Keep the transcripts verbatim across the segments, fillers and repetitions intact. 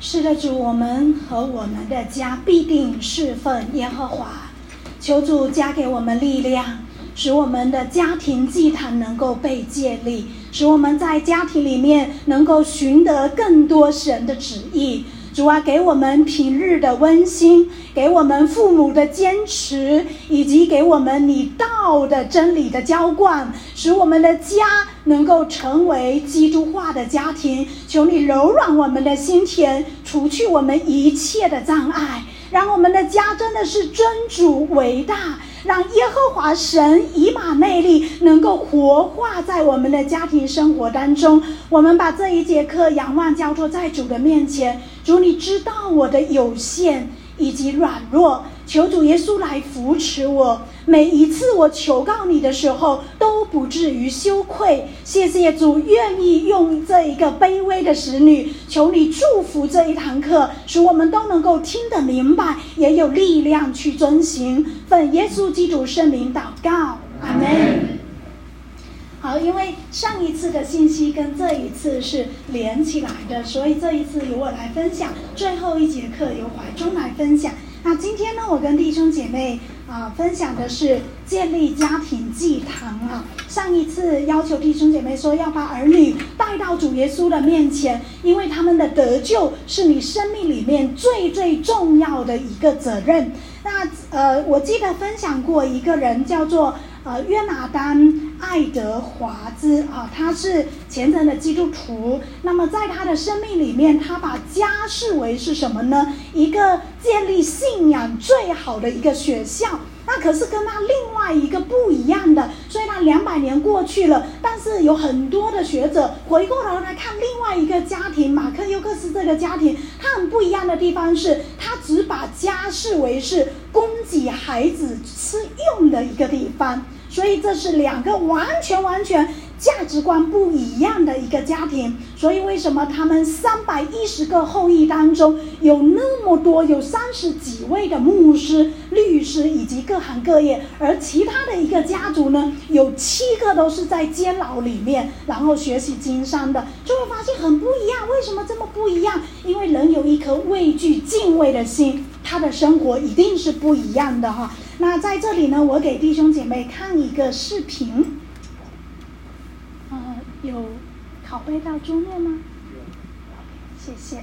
是的，主，我们和我们的家必定侍奉耶和华。求主加给我们力量，使我们的家庭祭坛能够被建立，使我们在家庭里面能够寻得更多神的旨意。主啊，给我们平日的温馨，给我们父母的坚持，以及给我们你道的真理的浇灌，使我们的家能够成为基督化的家庭。求你柔软我们的心田，除去我们一切的障碍，让我们的家真的是尊主为大，让耶和华神以马内利能够活化在我们的家庭生活当中。我们把这一节课仰望交托在主的面前，主，你知道我的有限以及软弱，求主耶稣来扶持我，每一次我求告你的时候都不至于羞愧。谢谢主愿意用这一个卑微的使女，求你祝福这一堂课，使我们都能够听得明白，也有力量去遵行。奉耶稣基督圣名祷告，阿们。好，因为上一次的信息跟这一次是连起来的，所以这一次由我来分享，最后一节课由怀中来分享。那今天呢，我跟弟兄姐妹啊、呃、分享的是建立家庭祭坛啊。上一次要求弟兄姐妹说要把儿女带到主耶稣的面前，因为他们的得救是你生命里面最最重要的一个责任。那呃，我记得分享过一个人叫做呃约拿丹爱德华兹啊，他是虔诚的基督徒。那么在他的生命里面，他把家视为是什么呢？一个建立信仰最好的一个学校。那可是跟他另外一个不一样的，虽然两百年过去了，但是有很多的学者回过头来看另外一个家庭，马克尤克斯这个家庭，他很不一样的地方是，他只把家视为是供给孩子吃用的一个地方，所以这是两个完全完全价值观不一样的一个家庭。所以为什么他们三百一十个后裔当中有那么多，有三十几位的牧师、律师以及各行各业，而其他的一个家族呢，有七个都是在监牢里面然后学习经商的，就会发现很不一样。为什么这么不一样？因为人有一颗畏惧敬畏的心，他的生活一定是不一样的哈。那在这里呢，我给弟兄姐妹看一个视频。呃，有拷贝到桌面吗？谢谢。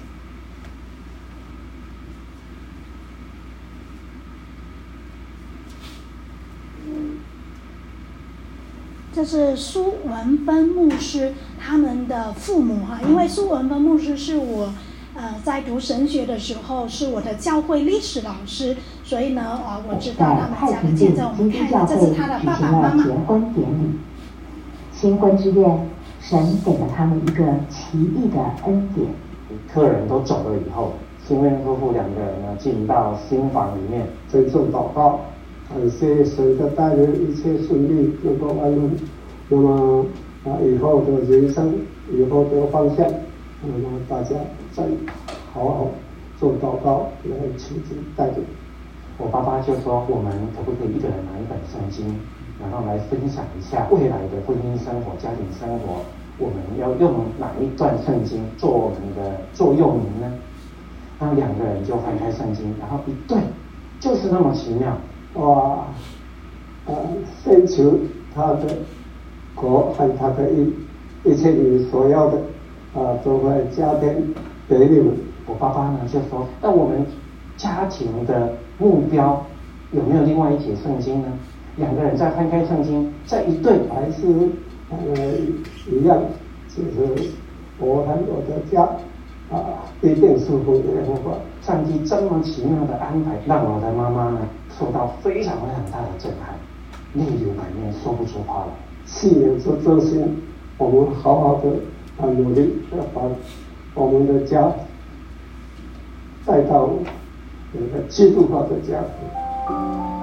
这是苏文芬牧师他们的父母哈，因为苏文芬牧师是我呃在读神学的时候是我的教会历史老师，所以呢啊、呃、我知道他们家的见证。我们看一下，这是他的爸爸妈妈。 结婚典礼，新婚之夜，神给了他们一个奇异的恩典。 客人都走了以后，新婚夫妇两个人呢进到新房里面， 郑重祷告，感谢神的带领，一切顺利，能够安稳。那么啊，以后的人生，以后的方向，那么大家再好好做祷告，来亲自带领。 我爸爸就说，我们可不可以一个人拿一本圣经，然后来分享一下未来的婚姻生活、家庭生活，我们要用哪一段圣经做我们的座右铭呢？然后两个人就翻开圣经，然后一对，就是那么奇妙。 哇，啊，先求他的国和他的一一切你所要的，啊，都会加添给你们。 我爸爸呢就说，那我们家庭的目标有没有另外一节圣经呢？两个人再翻开圣经，再一对， 还是呃一样，就是我和我的家啊，必定是会耶和华。 上帝这么奇妙的安排，让我的妈妈呢受到非常非常大的震撼，泪流满面，说不出话来。 信仰是真心，我们好好的啊努力，要把我们的家带到一个基督化的家庭。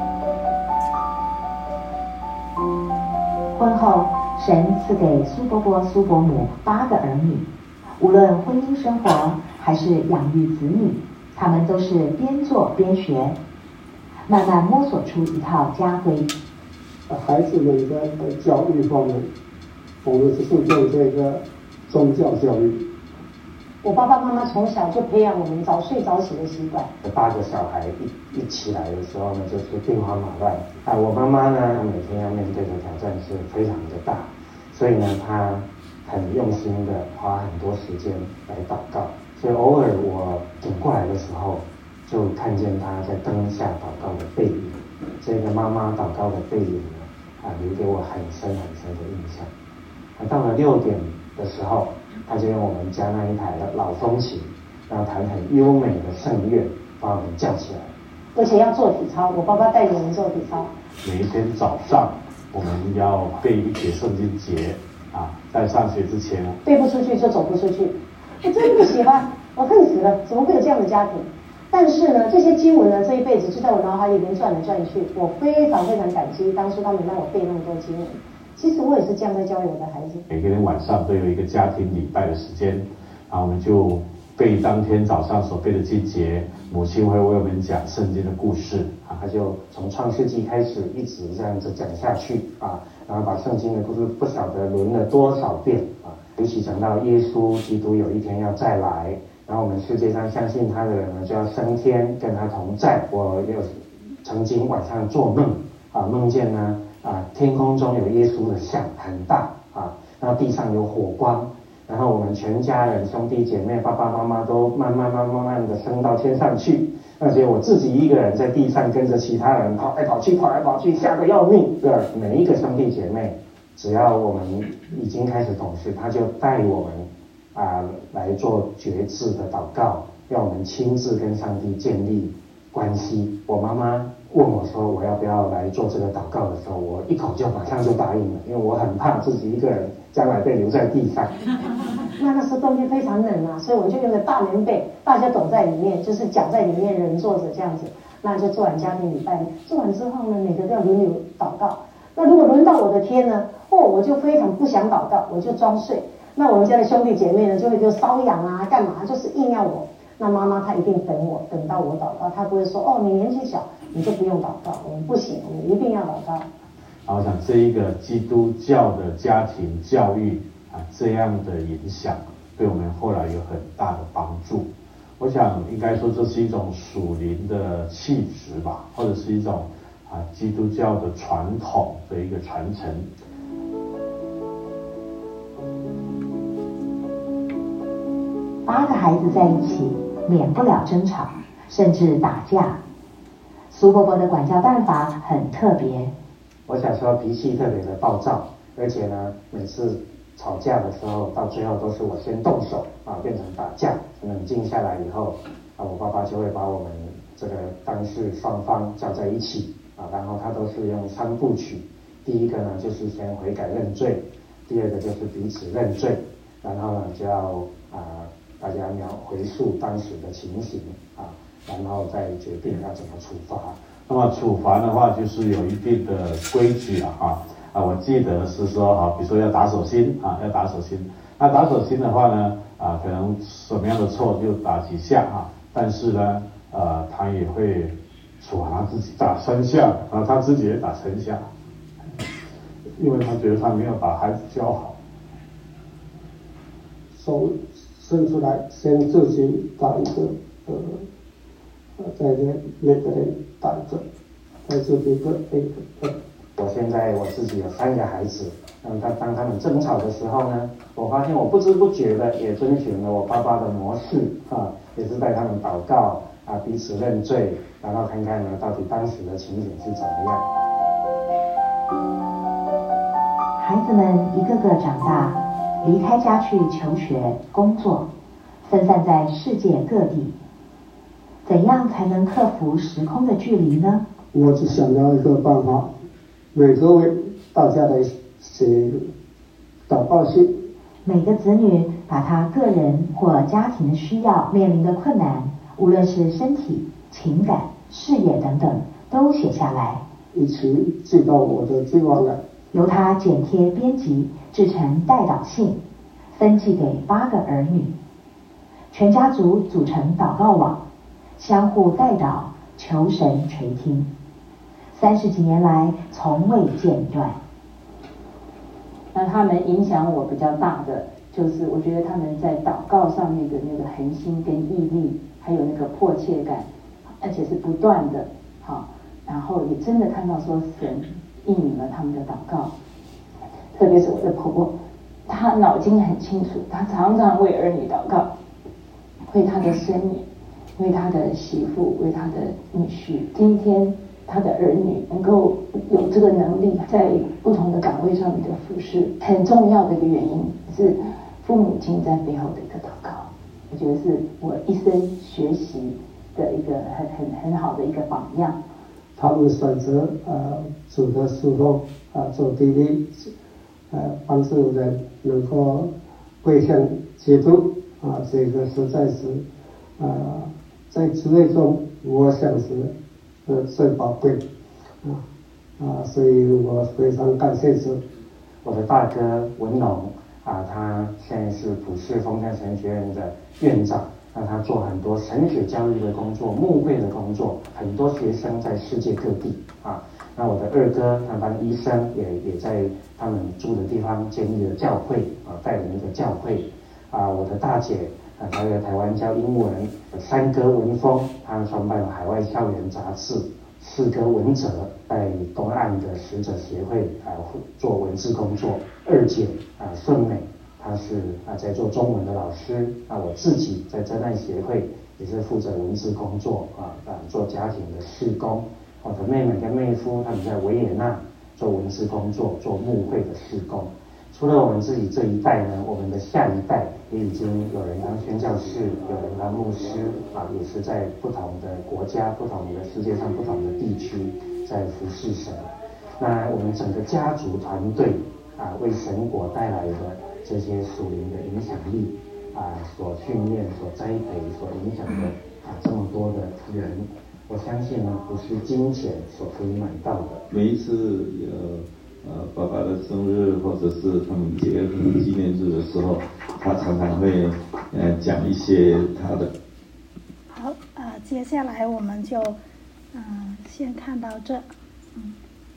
婚后，神赐给苏伯伯、苏伯母八个儿女，无论婚姻生活还是养育子女，他们都是边做边学，慢慢摸索出一套家规。 孩子们在教育方面，我们是注重这个宗教教育， 我爸爸妈妈从小就培养我们早睡早起的习惯。 八个小孩一一起来的时候呢，就是兵荒马乱啊。我妈妈呢，每天要面对的挑战是非常的大，所以呢，她很用心的花很多时间来祷告。所以偶尔我醒过来的时候，就看见她在灯下祷告的背影。这个妈妈祷告的背影呢，啊，留给我很深很深的印象。啊，到了六点的时候，他就用我们家那一台老风琴，然后弹很优美的圣乐，把我们叫起来。 而且要做体操，我爸爸带着我们做体操。 每一天早上，我们要背一节圣经节啊，在上学之前背不出去就走不出去。我真不喜欢，我恨死了，怎么会有这样的家庭？但是呢，这些经文呢，这一辈子就在我脑海里面转来转去。我非常非常感激当初他们让我背那么多经文。其实我也是这样在教育我的孩子。 每个人晚上都有一个家庭礼拜的时间，然后我们就背当天早上所背的经节，母亲会为我们讲圣经的故事啊，他就从创世纪开始一直这样子讲下去啊，然后把圣经的故事不晓得轮了多少遍啊，尤其讲到耶稣基督有一天要再来。然后我们世界上相信他的人呢，就要升天跟他同在。我有曾经晚上做梦啊，梦见呢啊，天空中有耶稣的像很大啊，然后地上有火光，然后我们全家人兄弟姐妹爸爸妈妈都慢慢慢慢慢的升到天上去，而且我自己一个人在地上跟着其他人跑来跑去跑来跑去，吓得要命。对，每一个兄弟姐妹，只要我们已经开始懂事，他就带我们。啊，来做决志的祷告，要我们亲自跟上帝建立关系。我妈妈问我说我要不要来做这个祷告的时候，我一口就马上就答应了，因为我很怕自己一个人将来被留在地上。 那那时候冬天非常冷啊，所以我就用个大棉被，大家躲在里面，就是脚在里面，人坐着这样子。那就做完家庭礼拜，做完之后呢，每个都要轮流祷告。那如果轮到我的天呢，哦，我就非常不想祷告，我就装睡。那我们家的兄弟姐妹呢，就会就瘙痒啊，干嘛，就是硬要我。那妈妈她一定等我，等到我祷告，她不会说哦，你年纪小，你就不用祷告，我们不行，我们一定要祷告。 啊，我想这一个基督教的家庭教育啊，这样的影响，对我们后来有很大的帮助。我想应该说这是一种属灵的气质吧，或者是一种啊基督教的传统的一个传承。 八个孩子在一起，免不了争吵，甚至打架。苏伯伯的管教办法很特别。 我小时候脾气特别的暴躁，而且呢，每次吵架的时候，到最后都是我先动手啊，变成打架。冷静下来以后，啊，我爸爸就会把我们这个当事双方叫在一起啊，然后他都是用三部曲。第一个呢，就是先悔改认罪；第二个就是彼此认罪，然后呢，就要啊。大家描回溯当时的情形啊，然后再决定要怎么处罚。 那么处罚的话，就是有一定的规矩了啊啊，我记得是说啊，比如说要打手心啊，要打手心。那打手心的话呢，啊，可能什么样的错就打几下啊，但是呢，呃，他也会处罚他自己，打三下，然后他自己也打三下，因为他觉得他没有把孩子教好。 手伸出来，先自己打一个，呃，呃，再给每个人打一个，再自己一个一个。 我现在我自己有三个孩子，嗯，当当他们争吵的时候呢，我发现我不知不觉的也遵循了我爸爸的模式啊，也是带他们祷告啊，彼此认罪，然后看看呢到底当时的情景是怎么样。 孩子们一个个长大。离开家去求学、工作，分散在世界各地。怎样才能克服时空的距离呢？ 我只想到一个办法，每个为大家来写祷告信。 每个子女把他个人或家庭的需要面临的困难，无论是身体、情感、事业等等，都写下来， 一起寄到我的计划来。 由他剪贴编辑，制成代祷信，分寄给八个儿女。全家族组成祷告网，相互代祷，求神垂听。三十几年来，从未间断。 那他们影响我比较大的， 就是我觉得他们在祷告上面的那个恒心跟毅力，还有那个迫切感，而且是不断的，好，然后也真的看到说神应允了他们的祷告。特别是我的婆婆，她脑筋很清楚，她常常为儿女祷告，为她的孙女，为她的媳妇，为她的女婿。今天她的儿女能够有这个能力在不同的岗位上面的服侍，很重要的一个原因是父母亲在背后的一个祷告。我觉得是我一生学习的一个很很很好的一个榜样。 他们选择呃主的侍奉啊，做弟弟，呃帮助人能够归向基督啊，这个实在是呃在职业中我想是呃最宝贵啊啊，所以我非常感谢主。 我的大哥文龙啊，他现在是普世丰山神学院的院长。那他做很多神学教育的工作、牧会的工作，很多学生在世界各地啊。那我的二哥他当医生，也也在他们住的地方建立了教会啊，带领一个教会啊。我的大姐啊，她在台湾教英文。三哥文峰，他创办了海外校园杂志。四哥文哲在东岸的使者协会啊做文字工作。二姐啊顺美，他是啊在做中文的老师。那我自己在真爱协会也是负责文字工作啊啊做家庭的事工。我的妹妹跟妹夫他们在维也纳做文字工作，做牧会的事工。除了我们自己这一代呢，我们的下一代也已经有人当宣教士，有人当牧师啊，也是在不同的国家、不同的世界上不同的地区在服侍神。那我们整个家族团队啊，为神国带来的这些属灵的影响力啊，所训练、所栽培、所影响的啊这么多的人，我相信呢，不是金钱所可以买到的。 每一次有呃爸爸的生日或者是他们结婚纪念日的时候，他常常会呃讲一些他的。 好，呃，接下来我们就嗯、呃、先看到这，嗯。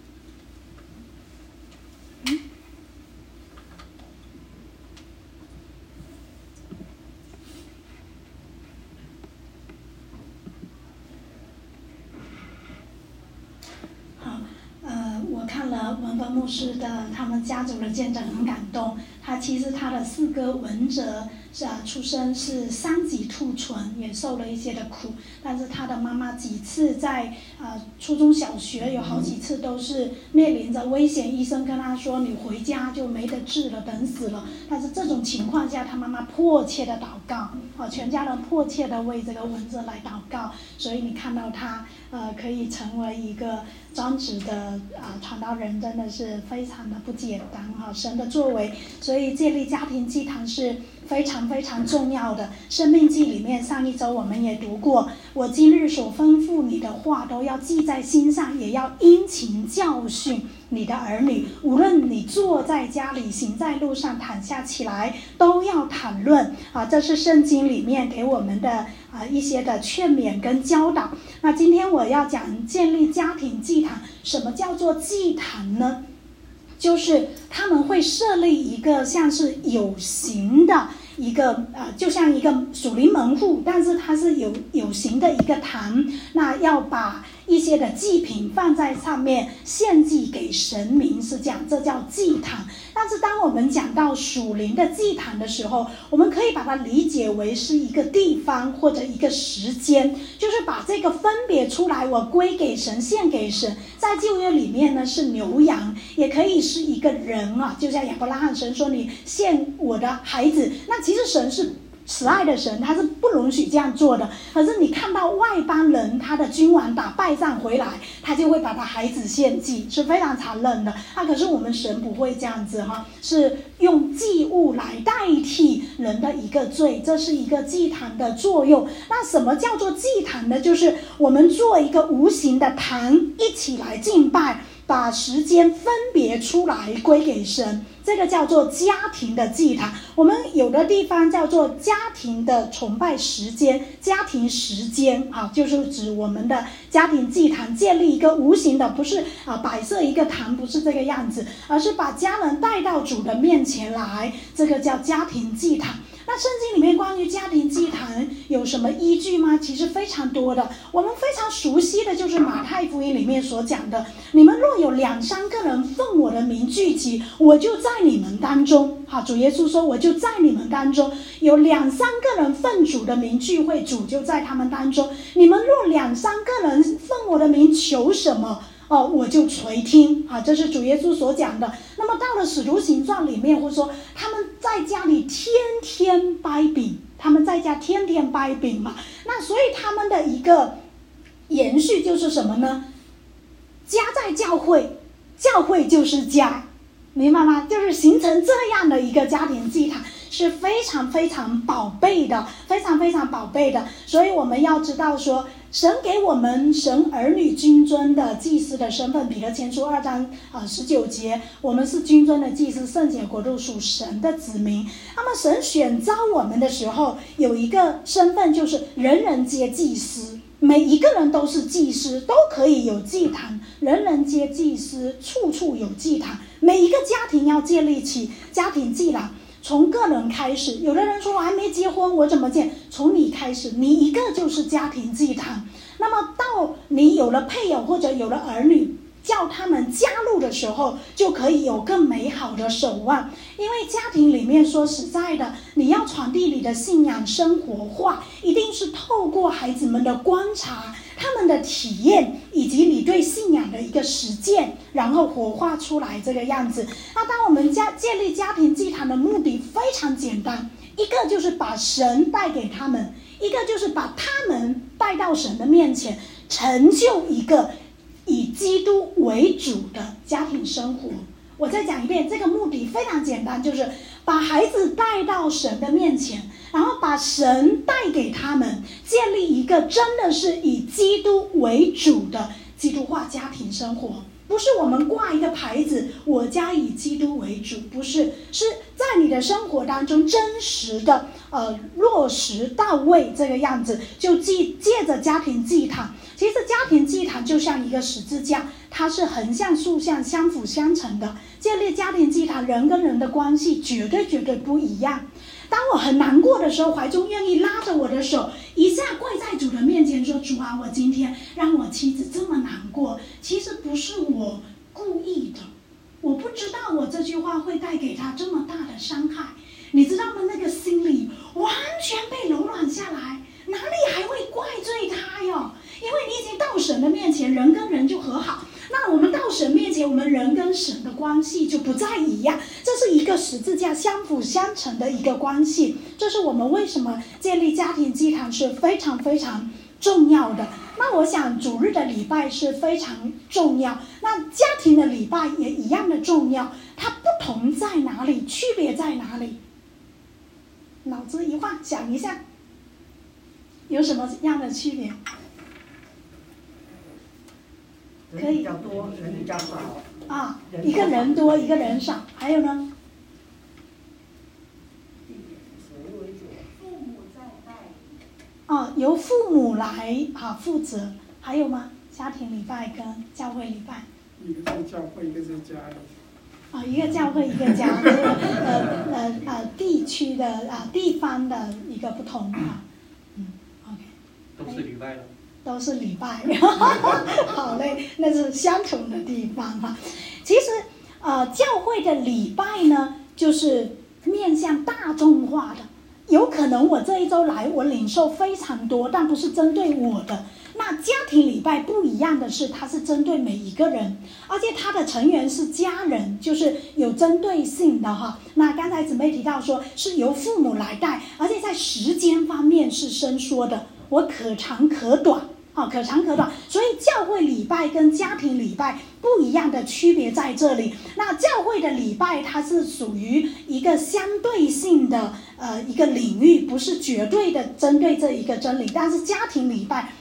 嗯看了文峰牧师的他们家族的见证，很感动。他其实他的四哥文哲是啊，出生是三级兔唇，也受了一些的苦。但是他的妈妈几次在啊初中小学有好几次都是面临着危险，医生跟他说你回家就没得治了，等死了。但是这种情况下，他妈妈迫切的祷告，啊，全家人迫切的为这个文哲来祷告。所以你看到他呃可以成为一个专职的啊传道人，真的是非常的不简单哈、啊，神的作为。所以建立家庭祭坛是非常非常重要的。生命记里面上一周我们也读过，我今日所吩咐你的话都要记在心上，也要殷勤教训你的儿女，无论你坐在家里，行在路上，躺下起来，都要谈论啊。这是圣经里面给我们的啊一些的劝勉跟教导。那今天我要讲建立家庭祭坛。什么叫做祭坛呢？就是他们会设立一个像是有形的一个呃，就像一个属灵门户，但是它是有有形的一个坛，那要把一些的祭品放在上面献祭给神明，是这样，这叫祭坛。但是当我们讲到属灵的祭坛的时候，我们可以把它理解为是一个地方或者一个时间，就是把这个分别出来，我归给神，献给神。在旧约里面呢是牛羊，也可以是一个人啊，就像亚伯拉罕，神说你献我的孩子，那其实神是慈爱的神，他是不容许这样做的。可是你看到外邦人，他的君王打败仗回来，他就会把他孩子献祭，是非常残忍的。啊，可是我们神不会这样子哈，是用祭物来代替人的一个罪，这是一个祭坛的作用。那什么叫做祭坛呢？就是我们做一个无形的坛，一起来敬拜。 把时间分别出来归给神，这个叫做家庭的祭坛。我们有的地方叫做家庭的崇拜时间，家庭时间啊，就是指我们的家庭祭坛，建立一个无形的，不是啊摆设一个坛，不是这个样子，而是把家人带到主的面前来，这个叫家庭祭坛。那圣经里面关于家庭祭坛有什么依据吗？其实非常多的，我们非常熟悉的就是马太福音里面所讲的，你们若有两三个人奉我的名聚集，我就在你们当中。好，主耶稣说我就在你们当中，有两三个人奉主的名聚会，主就在他们当中。你们若两三个人奉我的名求什么，哦，我就垂听啊，这是主耶稣所讲的。那么到了使徒行传里面，或者说他们在家里天天掰饼，他们在家天天掰饼嘛，那所以他们的一个延续就是什么呢？家在教会，教会就是家，明白吗？就是形成这样的一个家庭祭坛，是非常非常宝贝的，非常非常宝贝的。所以我们要知道说，神给我们神儿女君尊的祭司的身份，彼得前书二章啊十九节，我们是君尊的祭司，圣洁国度，属神的子民。那么神选召我们的时候，有一个身份就是人人皆祭司，每一个人都是祭司，都可以有祭坛，人人皆祭司，处处有祭坛。每一个家庭要建立起家庭祭坛，从个人开始。有的人说我还没结婚，我怎么建？从你开始，你一个就是家庭祭坛。那么到你有了配偶或者有了儿女，叫他们加入的时候，就可以有更美好的守望。因为家庭里面说实在的，你要传递你的信仰生活化，一定是透过孩子们的观察，他们的体验，以及你对信仰的一个实践，然后活化出来这个样子。那当我们家建立家庭祭坛的目的非常简单，一个就是把神带给他们，一个就是把他们带到神的面前，成就一个以基督为主的家庭生活。我再讲一遍，这个目的非常简单，就是把孩子带到神的面前，然后把神带给他们，建立一个真的是以基督为主的基督化家庭生活。不是我们挂一个牌子，我家以基督为主，不是，是在你的生活当中真实的呃落实到位这个样子，就借借着家庭祭坛。其实家庭祭坛就像一个十字架，它是横向竖向相辅相成的。建立家庭祭坛，人跟人的关系绝对绝对不一样。当我很难过的时候，怀中愿意拉着我的手，一下跪在主的面前说，主啊，我今天让我妻子这么难过，其实不是我故意的，我不知道我这句话会带给他这么大的伤害，你知道吗？那个心里完全被柔软下来，哪里还会怪罪他哟？因为你已经到神的面前，人跟人就和好。那我们到神面前，我们人跟神的关系就不再一样，这是一个十字架相辅相成的一个关系。这是我们为什么建立家庭祭坛是非常非常重要的。那我想主日的礼拜是非常重要，那家庭的礼拜也一样的重要。它不同在哪里？区别在哪里？脑子一晃，想一下，有什么样的区别？可以人比较多，人比较少啊，一个人多，一个人少，还有呢？哦，由父母来啊负责，还有吗？家庭礼拜跟教会礼拜。 一个是教会，一个是家里。 啊，一个教会，一个家，这个呃呃呃地区的啊地方的一个不同啊，嗯 ，OK。 都是礼拜了。 都是礼拜，好嘞，那是相同的地方哈。其实，呃，教会的礼拜呢，就是面向大众化的。有可能我这一周来，我领受非常多，但不是针对我的。那家庭礼拜不一样的是，它是针对每一个人，而且它的成员是家人，就是有针对性的哈。那刚才姊妹提到说，是由父母来带，而且在时间方面是伸缩的，我可长可短。好，可长可短，所以教会礼拜跟家庭礼拜不一样的区别在这里。那教会的礼拜它是属于一个相对性的呃一个领域，不是绝对的针对这一个真理。但是家庭礼拜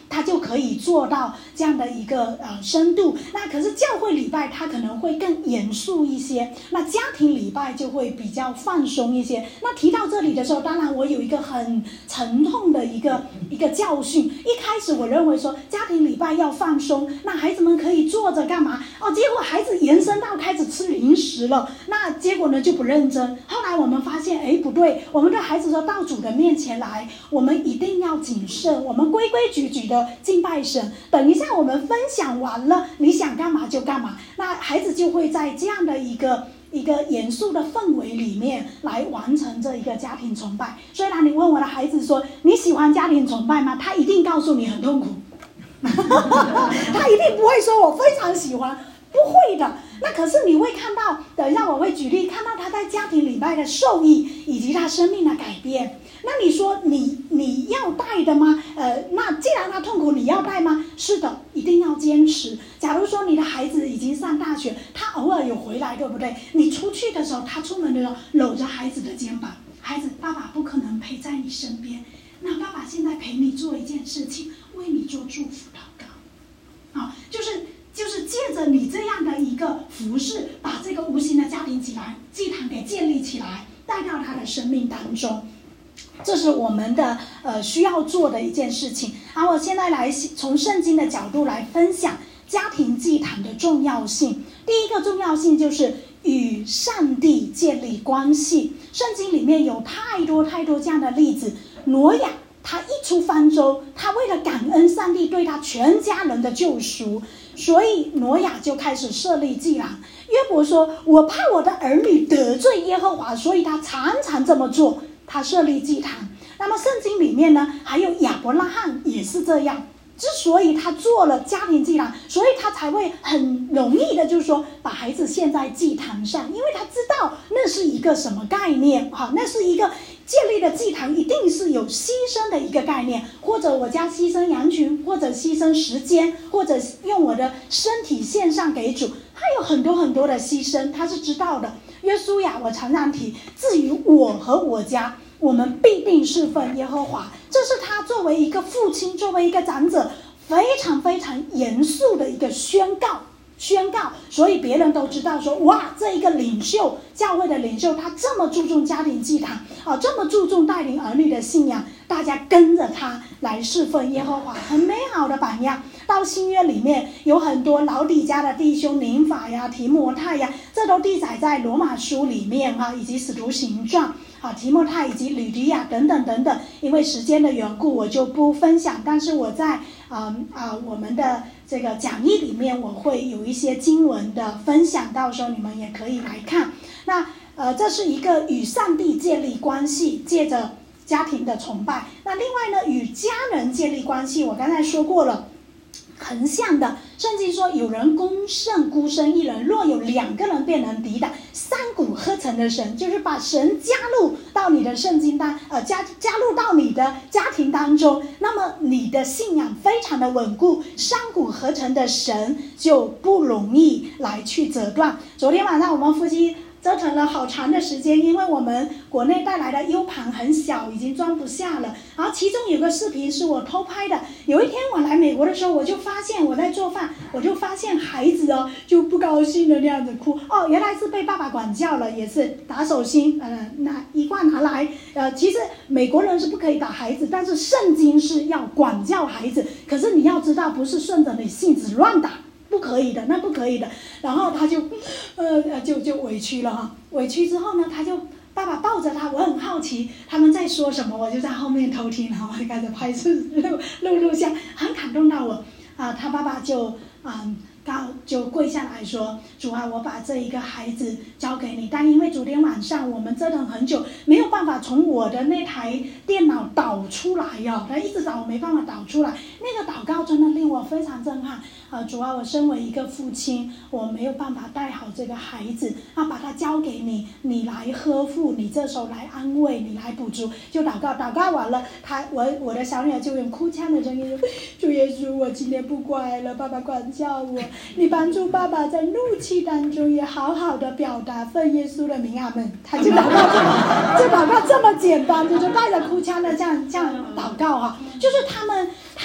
他就可以做到这样的一个呃深度。那可是教会礼拜它可能会更严肃一些，那家庭礼拜就会比较放松一些。那提到这里的时候，当然我有一个很沉痛的一个一个教训。一开始我认为说家庭礼拜要放松，那孩子们可以坐着干嘛？哦，结果孩子延伸到开始吃零食了，那结果呢就不认真。后来我们发现，哎，不对，我们对孩子说到主的面前来，我们一定要谨慎，我们规规矩矩的敬拜神。等一下我们分享完了，你想干嘛就干嘛，那孩子就会在这样的一个一个严肃的氛围里面来完成这一个家庭崇拜。虽然你问我的孩子说你喜欢家庭崇拜吗？他一定告诉你很痛苦他一定不会说我非常喜欢，不会的。那可是你会看到，等一下我会举例，看到他在家庭礼拜的受益以及他生命的改变。那你说你你要带的吗？呃，那既然他痛苦，你要带吗？是的，一定要坚持。假如说你的孩子已经上大学，他偶尔有回来，对不对？你出去的时候，他出门的时候搂着孩子的肩膀，孩子，爸爸不可能陪在你身边，那爸爸现在陪你做一件事情，为你做祝福祷告。好，就是就是借着你这样的一个服事，把这个无形的家庭祭坛祭坛给建立起来，带到他的生命当中。这是我们的呃需要做的一件事情。然后我现在来从圣经的角度来分享家庭祭坛的重要性。第一个重要性就是与上帝建立关系。圣经里面有太多太多这样的例子。挪亚他一出方舟，他为了感恩上帝对他全家人的救赎，所以挪亚就开始设立祭坛。约伯说，我怕我的儿女得罪耶和华，所以他常常这么做，他设立祭坛。那么圣经里面呢，还有亚伯拉罕也是这样，之所以他做了家庭祭坛，所以他才会很容易的就是说把孩子献在祭坛上，因为他知道那是一个什么概念，好，那是一个建立的祭坛一定是有牺牲的一个概念，或者我家牺牲羊群，或者牺牲时间，或者用我的身体献上给主，他有很多很多的牺牲，他是知道的。约书亚我常常提，至于我和我家，我们必定侍奉耶和华，这是他作为一个父亲，作为一个长者非常非常严肃的一个宣告宣告。所以别人都知道说，哇，这一个领袖，教会的领袖，他这么注重家庭祭坛啊，这么注重带领儿女的信仰，大家跟着他来侍奉耶和华，很美好的榜样。到新约里面有很多老底家的弟兄，宁法呀、提摩太呀，这都记载在罗马书里面啊，以及使徒行传啊，提摩太以及吕迪亚等等等等。因为时间的缘故，我就不分享，但是我在啊啊我们的这个讲义里面，我会有一些经文的分享，到时候你们也可以来看。那呃，这是一个与上帝建立关系，借着家庭的崇拜。那另外呢，与家人建立关系，我刚才说过了。横向的，圣经说有人攻胜孤身一人，若有两个人便能抵挡三股合成的神，就是把神加入到你的圣经当呃加加入到你的家庭当中，那么你的信仰非常的稳固，三股合成的神就不容易来去折断。昨天晚上我们夫妻折腾了好长的时间，因为我们国内带来的 U 盘很小，已经装不下了。然后其中有个视频是我偷拍的。有一天我来美国的时候，我就发现我在做饭，我就发现孩子哦就不高兴的那样子哭。哦，原来是被爸爸管教了，也是打手心，呃，拿一罐拿来。呃，其实美国人是不可以打孩子，但是圣经是要管教孩子。可是你要知道，不是顺着你性子乱打。不可以的，那不可以的。然后他就，呃，就就委屈了哈。委屈之后呢，他就爸爸抱着他，我很好奇他们在说什么，我就在后面偷听，然后我就开始拍摄录录录像，很感动到我啊、呃。他爸爸就啊。他就跪下来说，主啊，我把这一个孩子交给你，但因为昨天晚上我们折腾很久，没有办法从我的那台电脑导出来哦，他一直导我没办法导出来。那个祷告真的令我非常震撼。呃，主啊，我身为一个父亲，我没有办法带好这个孩子，那把他交给你，你来呵护，你这时候来安慰，你来补足。就祷告，祷告完了，他我我的小女儿就用哭腔的声音说，主耶稣，我今天不乖了，爸爸管教我。你帮助爸爸在怒气当中也好好的表达奉耶稣的名，阿们。他就祷告，就祷告这么简单，就是带着哭腔的这样这样祷告哈、啊，就是他们他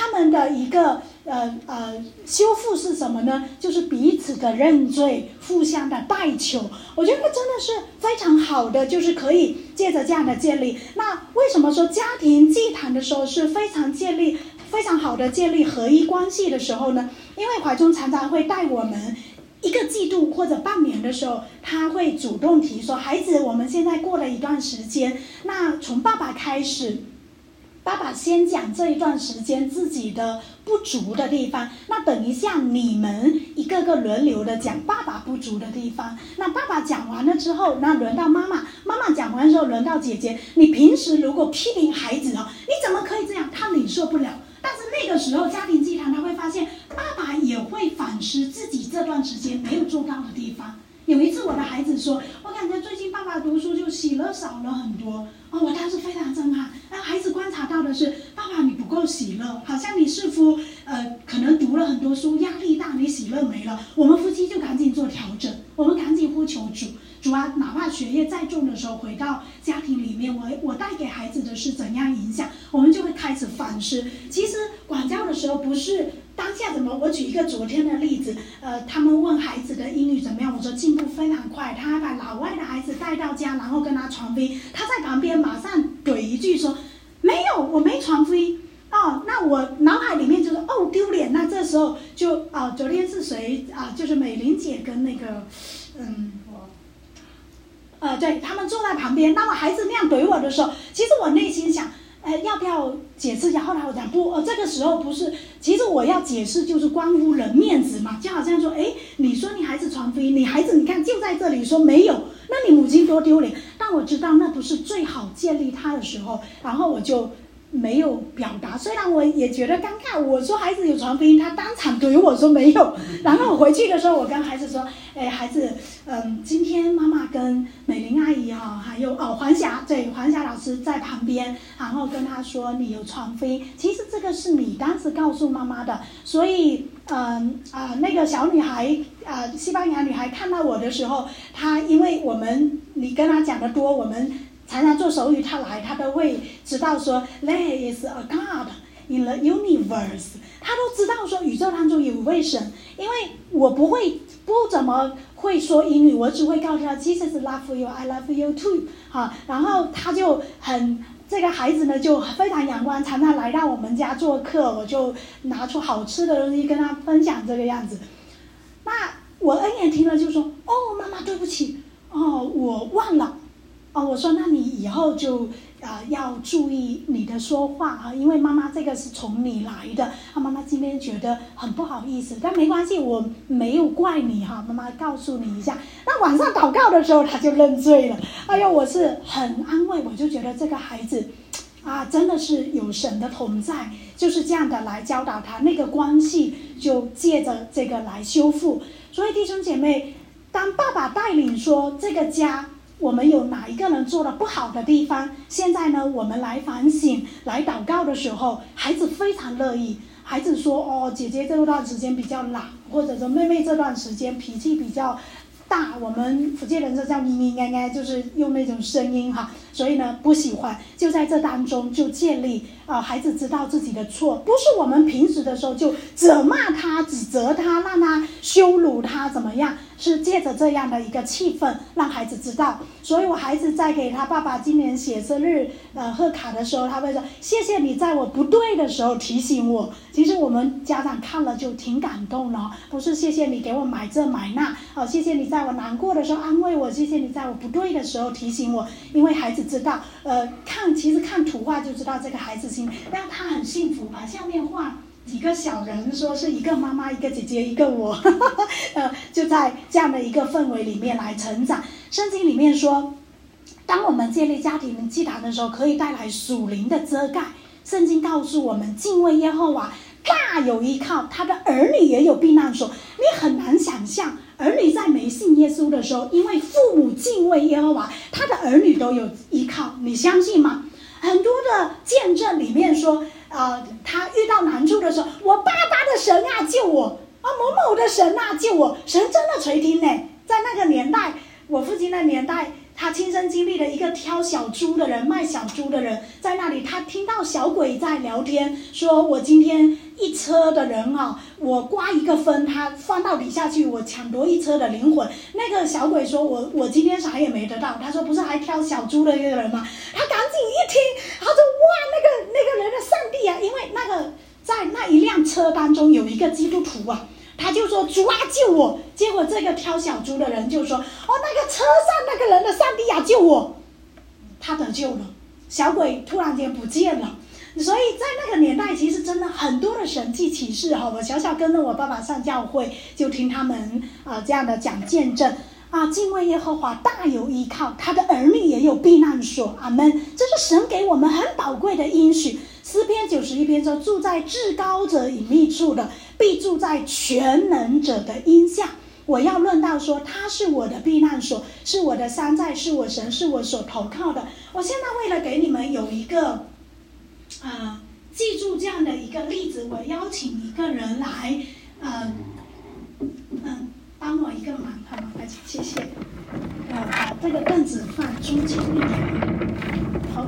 他们的一个呃呃修复是什么呢？就是彼此的认罪，互相的代求。我觉得真的是非常好的，就是可以借着这样的建立。那为什么说家庭祭坛的时候是非常建立非常好的建立合一关系的时候呢？因为怀中常常会带我们一个季度或者半年的时候，他会主动提说，孩子，我们现在过了一段时间，那从爸爸开始，爸爸先讲这一段时间自己的不足的地方，那等一下你们一个个轮流的讲爸爸不足的地方。那爸爸讲完了之后，那轮到妈妈，妈妈讲完之后轮到姐姐。你平时如果批评孩子哦，你怎么可以这样？他领受不了。但是那个时候家庭祭坛他会发现，爸爸也会反思自己这段时间没有做到的地方。有一次我的孩子说，我感觉最近爸爸读书就喜乐少了很多哦，我当时非常震撼。那孩子观察到的是，爸爸你不够喜乐，好像你似乎呃可能读了很多书，压力大，你喜乐没了。我们夫妻就赶紧做调整，我们赶紧呼求主，主啊，哪怕学业再重的时候，回到家庭里面，我我带给孩子的是怎样影响，我们就会开始反思。其实管教的时候不是当下怎么，我举一个昨天的例子，呃，他们问孩子的英语怎么样，我说进步非常快，他还把老外的孩子带到家，然后跟他传福音，他在旁边马上怼一句说，没有，我没传福音。哦，那我脑海里面就是哦丢脸。那这时候就啊、呃，昨天是谁啊、呃？就是美玲姐跟那个嗯我，呃，对他们坐在旁边，那么孩子那样怼我的时候，其实我内心想，呃，要不要解释一下？后来我讲不，哦，这个时候不是，其实我要解释就是关乎人面子嘛，就好像说，哎，你说你孩子传福音，你孩子你看就在这里说没有，那你母亲多丢脸。但我知道那不是最好建立他的时候，然后我就没有表达，虽然我也觉得尴尬。我说孩子有传福音，他当场怼我说没有。然后我回去的时候，我跟孩子说，哎，孩子，嗯，今天妈妈跟美玲阿姨哈、哦，还有哦黄霞，对，黄霞老师在旁边，然后跟他说你有传福音，其实这个是你当时告诉妈妈的，所以嗯啊、呃、那个小女孩啊、呃、西班牙女孩看到我的时候，她因为我们你跟她讲的多，我们常常做手语，他来他都会知道说 There is a God in the universe， 他都知道说宇宙当中有位神。因为我不会不怎么会说英语，我只会告诉他 Jesus love you, I love you too， 好，然后他就很这个孩子呢就非常阳光，常常来到我们家做客，我就拿出好吃的东西跟他分享这个样子。那我恩言听了就说，哦妈妈对不起，哦我忘了。哦，我说那你以后就啊、呃、要注意你的说话啊，因为妈妈这个是从你来的，啊妈妈今天觉得很不好意思，但没关系，我没有怪你哈，妈妈告诉你一下。那晚上祷告的时候他就认罪了，哎呦我是很安慰，我就觉得这个孩子啊真的是有神的同在，就是这样的来教导他，那个关系就借着这个来修复。所以弟兄姐妹，当爸爸带领说这个家我们有哪一个人做的不好的地方，现在呢我们来反省来祷告的时候，孩子非常乐意。孩子说哦姐姐这段时间比较懒，或者说妹妹这段时间脾气比较大，我们福建人就叫咪咪该该，就是用那种声音哈，所以呢不喜欢。就在这当中就建立啊、呃，孩子知道自己的错，不是我们平时的时候就责骂他、指责他、让他羞辱他怎么样，是借着这样的一个气氛让孩子知道。所以我孩子在给他爸爸今年写生日呃贺卡的时候，他会说谢谢你在我不对的时候提醒我。其实我们家长看了就挺感动了，不是谢谢你给我买这买那，哦谢谢你在我难过的时候安慰我，谢谢你在我不对的时候提醒我。因为孩子知道呃看其实看图画就知道这个孩子心，但他很幸福，把下面画几个小人，说是一个妈妈一个姐姐一个我呵呵呃，就在这样的一个氛围里面来成长。圣经里面说，当我们建立家庭祭坛的时候，可以带来属灵的遮盖。圣经告诉我们，敬畏耶和华大有依靠，他的儿女也有避难所。你很难想象儿女在没信耶稣的时候，因为父母敬畏耶和华，他的儿女都有依靠，你相信吗？很多的见证里面说呃，他遇到难处的时候，我爸爸的神啊救我啊，某某的神啊救我，神真的垂听呢。在那个年代，我父亲那年代， 他亲身经历了一个挑小猪的人，卖小猪的人在那里，他听到小鬼在聊天，说我今天一车的人啊，我刮一个分，他放到底下去，我抢夺一车的灵魂。那个小鬼说我我今天啥也没得到，他说不是还挑小猪的一个人吗？他赶紧一听，他说哇，那个那个人的上帝啊，因为那个在那一辆车当中有一个基督徒啊。他就说主啊救我，结果这个挑小猪的人就说哦，那个车上那个人的上帝啊救我，他得救了，小鬼突然间不见了。所以在那个年代其实真的很多的神迹奇事哈，我小小跟着我爸爸上教会，就听他们啊、呃、这样的讲见证啊，敬畏耶和华大有依靠，他的儿女也有避难所，阿们。这是神给我们很宝贵的应许。诗篇九十一篇说，住在至高者隐秘处的，必住在全能者的荫下。我要论到说，他是我的避难所，是我的山寨，是我神，是我所投靠的。我现在为了给你们有一个呃记住这样的一个例子，我邀请一个人来呃嗯帮我一个忙，好吗？谢谢。呃把这个凳子放中间一点，好。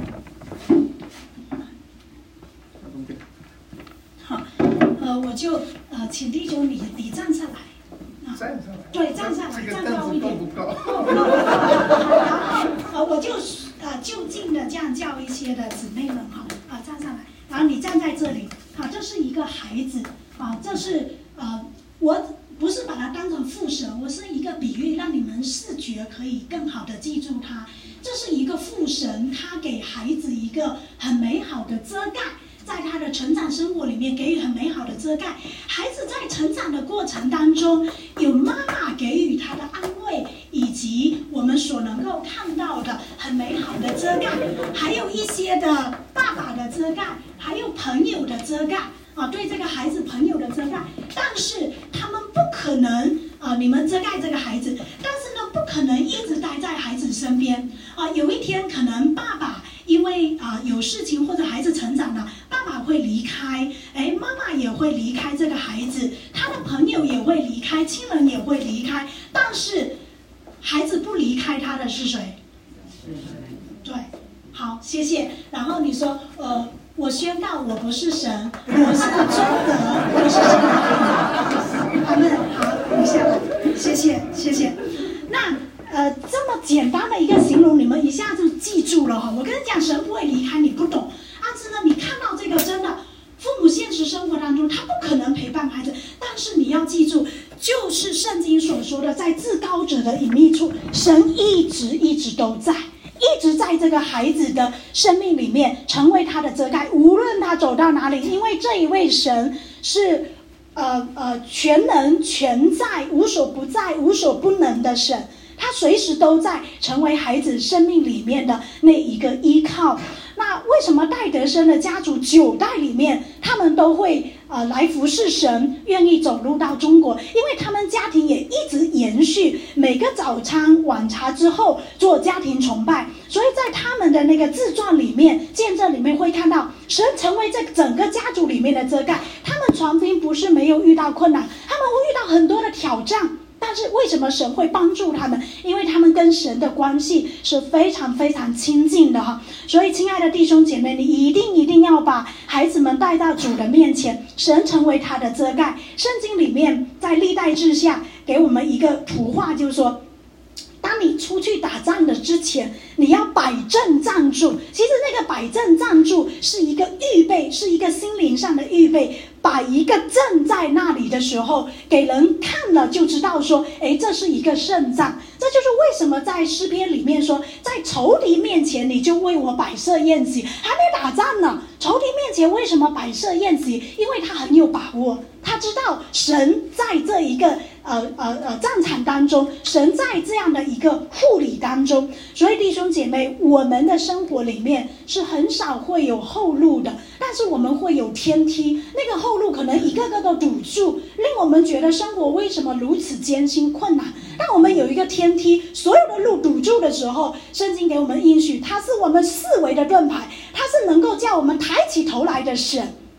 好，呃，我就呃，请弟兄你你站上来，啊， 站上来， 对，站上来，站高一点， 不够， 够不够？然后呃，我就呃就近的这样叫一些的姊妹们哈，啊，站上来，然后你站在这里，好，这是一个孩子啊，这是呃，我不是把它当成父神，我是一个比喻，让你们视觉可以更好的记住它。这是一个父神，他给孩子一个很美好的遮盖。在他的成长生活里面给予很美好的遮盖，孩子在成长的过程当中，有妈妈给予他的安慰，以及我们所能够看到的很美好的遮盖，还有一些的爸爸的遮盖，还有朋友的遮盖啊，对这个孩子朋友的遮盖。但是他们不可能啊，你们遮盖这个孩子，但是呢，不可能一直待在孩子身边啊。有一天可能爸爸因为啊、呃、有事情或者孩子成长了，爸爸会离开，哎，妈妈也会离开这个孩子，他的朋友也会离开，亲人也会离开，但是孩子不离开他的是谁？对，好，谢谢。然后你说，呃，我宣告我不是神，我是中德，我是神的孩子。他们好，等一下，谢谢，谢谢。那。呃，这么简单的一个形容，你们一下就记住了哈。我跟你讲，神不会离开你，不懂。但是呢，你看到这个真的，父母现实生活当中，他不可能陪伴孩子。但是你要记住，就是圣经所说的，在至高者的隐秘处，神一直一直都在，一直在这个孩子的生命里面成为他的遮盖，无论他走到哪里，因为这一位神是呃呃全能全在、无所不在、无所不能的神。他随时都在成为孩子生命里面的那一个依靠。那为什么戴德生的家族九代里面，他们都会呃来服侍神，愿意走入到中国？因为他们家庭也一直延续，每个早餐晚茶之后做家庭崇拜，所以在他们的那个自传里面、见证里面会看到，神成为这整个家族里面的遮盖。他们传福音不是没有遇到困难，他们会遇到很多的挑战。但是为什么神会帮助他们？因为他们跟神的关系是非常非常亲近的哈。所以亲爱的弟兄姐妹，你一定一定要把孩子们带到主的面前，神成为他的遮盖。圣经里面在历代志下给我们一个图画，就是说当你出去打仗的之前，你要摆正站住。其实那个摆正站住是一个预备，是一个心灵上的预备。摆一个阵在那里的时候，给人看了就知道说，哎，这是一个胜仗。这就是为什么在诗篇里面说，在仇敌面前你就为我摆设宴席。还没打仗呢，仇敌面前为什么摆设宴席？因为他很有把握，他知道神在这一个呃呃呃战场当中，神在这样的一个护理当中。所以弟兄姐妹，我们的生活里面是很少会有后路的，但是我们会有天梯，那个后路可能一个个都堵住，令我们觉得生活为什么如此艰辛困难。但我们有一个天梯，所有的路堵住的时候，圣经给我们应许，它是我们四维的盾牌，它是能够叫我们抬起头来的神。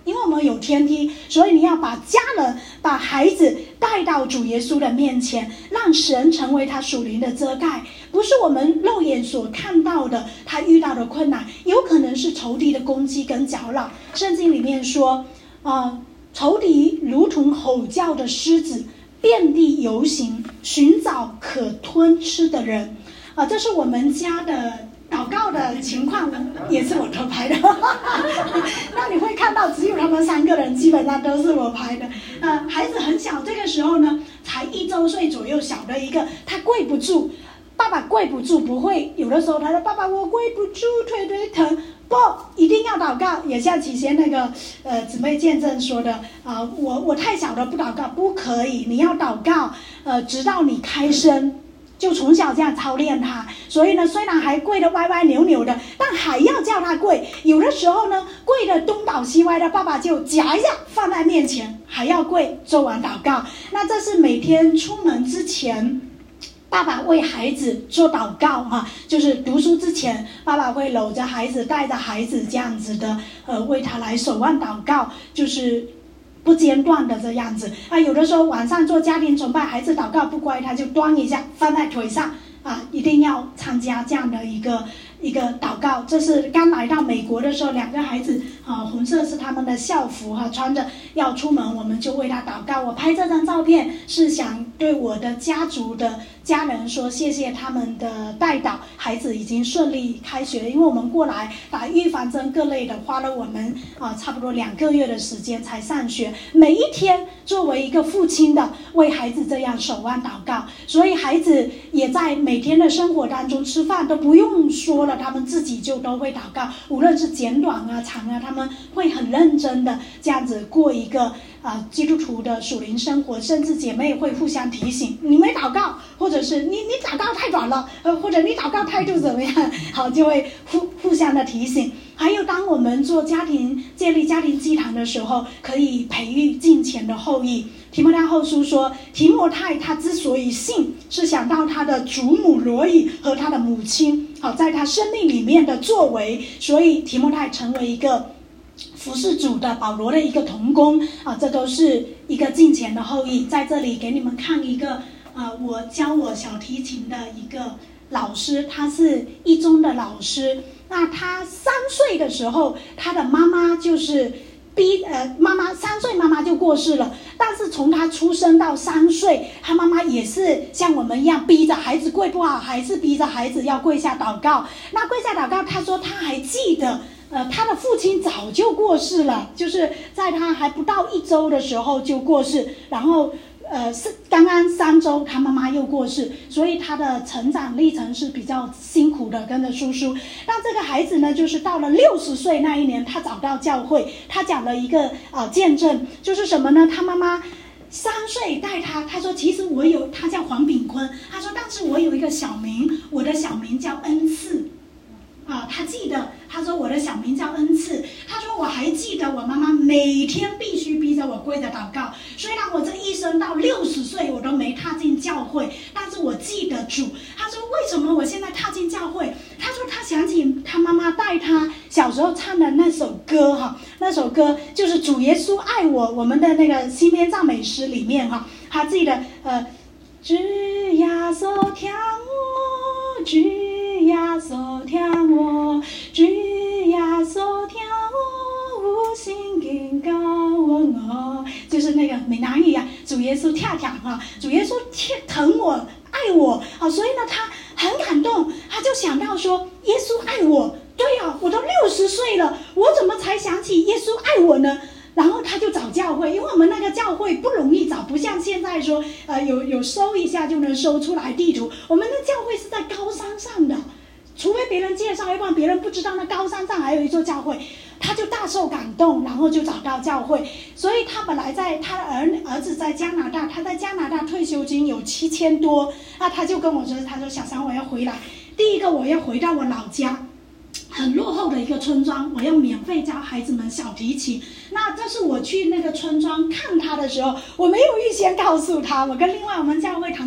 因为我们有天梯，所以你要把家人、把孩子带到主耶稣的面前，让神成为他属灵的遮盖。不是我们肉眼所看到的，他遇到的困难，有可能是仇敌的攻击跟搅扰。圣经里面说，呃，仇敌如同吼叫的狮子，遍地游行，寻找可吞吃的人。啊、呃，这是我们家的祷告的情况，也是我偷拍的。那你会看到只有他们三个人，基本上都是我拍的。呃，孩子很小，这个时候呢，才一周岁左右，小的一个，他跪不住，爸爸跪不住，不会。有的时候他说：“爸爸，我跪不住，腿腿疼。”不，一定要祷告。也像起先那个呃姊妹见证说的啊、呃，我我太小了不祷告，不可以，你要祷告，呃，直到你开声。就从小这样操练他，所以呢，虽然还跪得歪歪扭扭的，但还要叫他跪。有的时候呢，跪得东倒西歪的，爸爸就夹一下放在面前，还要跪，做完祷告。那这是每天出门之前，爸爸为孩子做祷告哈、啊，就是读书之前，爸爸会搂着孩子，带着孩子这样子的，呃，为他来守望祷告，就是不间断的这样子啊。有的时候晚上做家庭崇拜，孩子祷告不乖，他就端一下放在腿上啊，一定要参加这样的一个一个祷告。这是刚来到美国的时候，两个孩子啊，红色是他们的校服哈、啊，穿着要出门，我们就为他祷告。我拍这张照片是想对我的家族的家人说谢谢他们的带导，孩子已经顺利开学。因为我们过来打预防针各类的，花了我们啊差不多两个月的时间才上学。每一天作为一个父亲的，为孩子这样守望祷告，所以孩子也在每天的生活当中，吃饭都不用说了，他们自己就都会祷告，无论是简短啊长啊，他们会很认真的这样子过一个啊，基督徒的属灵生活。甚至姐妹会互相提醒，你没祷告，或者是你你祷告太短了，呃，或者你祷告态度怎么样，好，就会互互相的提醒。还有当我们做家庭建立家庭祭坛的时候，可以培育敬虔的后裔。提摩太后书说，提摩太他之所以信，是想到他的祖母罗以和他的母亲好在他生命里面的作为，所以提摩太成为一个服侍主的保罗的一个同工啊，这都是一个敬虔的后裔。在这里给你们看一个呃，我教我小提琴的一个老师，他是一中的老师。那他三岁的时候，他的妈妈就是逼呃，妈妈三岁妈妈就过世了，但是从他出生到三岁，他妈妈也是像我们一样逼着孩子跪不好，还是逼着孩子要跪下祷告。那跪下祷告，他说他还记得呃，他的父亲早就过世了，就是在他还不到一周的时候就过世，然后呃，是刚刚三周他妈妈又过世，所以他的成长历程是比较辛苦的，跟着叔叔。那这个孩子呢，就是到了六十岁那一年，他找到教会，他讲了一个呃见证，就是什么呢？他妈妈三岁带他，他说其实我有，他叫黄炳坤，他说但是我有一个小名，我的小名叫恩赐。啊，他记得，他说我的小名叫恩赐，他说我还记得我妈妈每天必须逼着我跪着祷告，虽然我这一生到六十岁我都没踏进教会，但是我记得主。他说为什么我现在踏进教会？他说他想起他妈妈带他小时候唱的那首歌哈，那首歌就是主耶稣爱我，我们的那个新篇赞美诗里面哈，他记得呃，主耶稣听我，主耶稣听我，主耶稣听我，无心警告我，就是那个闽南语啊，主耶稣跳跳哈，主耶稣疼我爱我啊，所以呢他很感动，他就想到说耶稣爱我，对啊，我都六十岁了，我怎么才想起耶稣爱我呢？然后他就找教会，因为我们那个教会不容易找，不像现在说呃有有搜一下就能搜出来地图，我们的教会是在高山上的，除非别人介绍，要不然别人不知道那高山上还有一座教会。他就大受感动，然后就找到教会。所以他本来在他的儿儿子在加拿大，他在加拿大退休金有七千多，那他就跟我说，他说小三我要回来，第一个我要回到我老家，很落后的一个村庄，我要免费教孩子们小提琴。那这是我去那个村庄看他的时候，我没有预先告诉他，我跟另外我们教会弹钢琴的一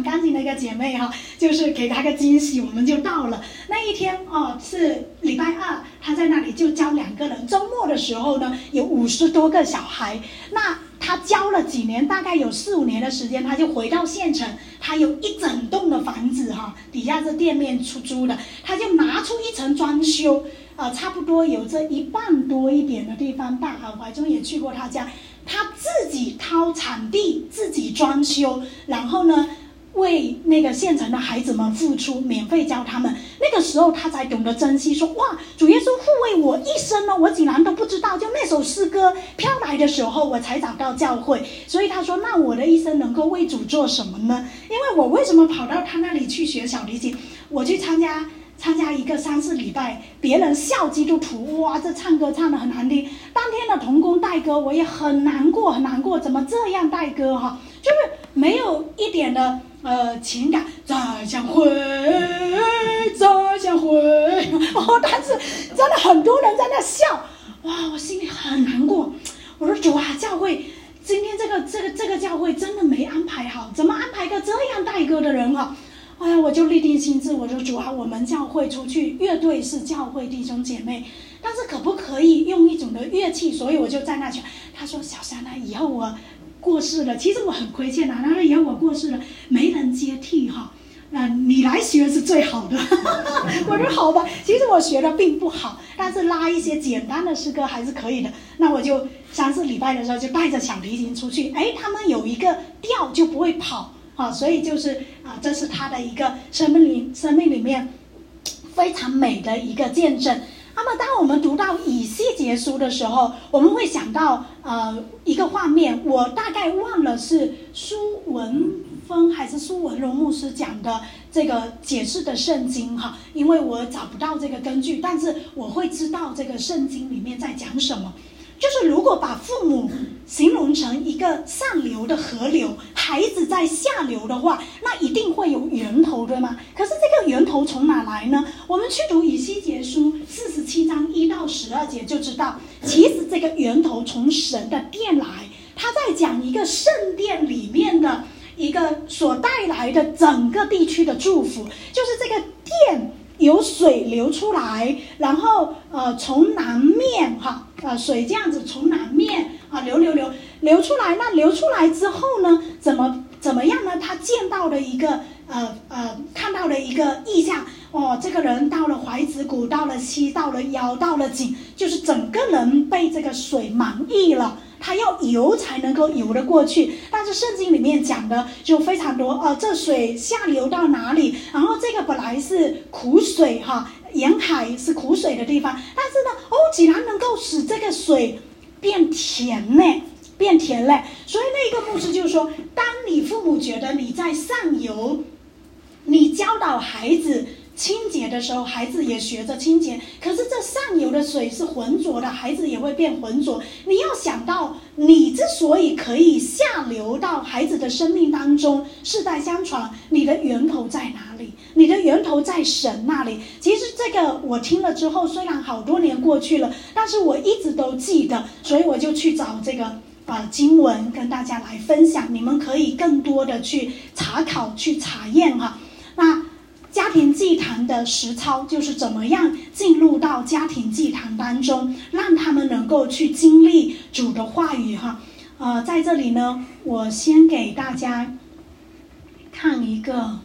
个姐妹哈，就是给她个惊喜，我们就到了那一天哦，是礼拜二，她在那里就教两个人。周末的时候呢，有五十多个小孩，那她教了几年，大概有四五年的时间，她就回到县城，她有一整栋的房子哈，底下是店面出租的，她就拿出一层装修。呃，差不多有这一半多一点的地方大啊，怀中也去过他家，他自己掏场地，自己装修，然后呢，为那个县城的孩子们付出，免费教他们。那个时候他才懂得珍惜，说哇，主耶稣护卫我一生呢，我竟然都不知道。就那首诗歌飘来的时候，我才找到教会。所以他说，那我的一生能够为主做什么呢？因为我为什么跑到他那里去学小提琴？我去参加。参加一个三四礼拜，别人笑基督徒，哇，这唱歌唱得很难听。当天的同工带歌，我也很难过，很难过，怎么这样带歌哈？就是没有一点的呃情感，再相会，再相会。哦，但是真的很多人在那笑，哇，我心里很难过。我说主啊，教会今天这个这个这个教会真的没安排好，怎么安排个这样带歌的人哈？哎呀，我就立定心志，我说主啊，我们教会出去乐队是教会弟兄姐妹，但是可不可以用一种的乐器？所以我就在那讲，他说小珊啊，以后我过世了，其实我很亏欠啊，他说以后我过世了，没人接替哈，呃，你来学是最好的。我说好吧，其实我学的并不好，但是拉一些简单的诗歌还是可以的。那我就三四礼拜的时候就带着小提琴出去，哎，他们有一个调就不会跑。啊，所以就是啊，这是他的一个生命里生命里面非常美的一个见证。那么，当我们读到以西结书的时候，我们会想到呃一个画面，我大概忘了是苏文峰还是苏文荣牧师讲的这个解释的圣经哈，因为我找不到这个根据，但是我会知道这个圣经里面在讲什么。就是如果把父母形容成一个上流的河流，孩子在下流的话，那一定会有源头，对吗？可是这个源头从哪来呢？我们去读以西结书四十七章一到十二节就知道，其实这个源头从神的殿来，他在讲一个圣殿里面的一个所带来的整个地区的祝福，就是这个殿有水流出来，然后呃从南面哈呃水这样子从南面啊流流流流出来，那流出来之后呢，怎么怎么样呢？他见到了一个呃呃看到了一个意象哦，这个人到了怀子骨，到了膝，到了腰，到了颈，就是整个人被这个水满溢了。他要游才能够游得过去，但是圣经里面讲的就非常多哦，这水下流到哪里？然后这个本来是苦水哈，沿海是苦水的地方，但是呢，哦，竟然能够使这个水变甜呢，变甜嘞。所以那个牧师就说，当你父母觉得你在上游，你教导孩子清洁的时候，孩子也学着清洁，可是这上游的水是浑浊的，孩子也会变浑浊。你要想到，你之所以可以下流到孩子的生命当中，世代相传，你的源头在哪里？你的源头在神那里。其实这个我听了之后，虽然好多年过去了，但是我一直都记得，所以我就去找这个呃经文跟大家来分享，你们可以更多的去查考去查验哈。那家庭祭坛的实操就是怎么样进入到家庭祭坛当中，让他们能够去经历主的话语哈。呃，在这里呢，我先给大家看一个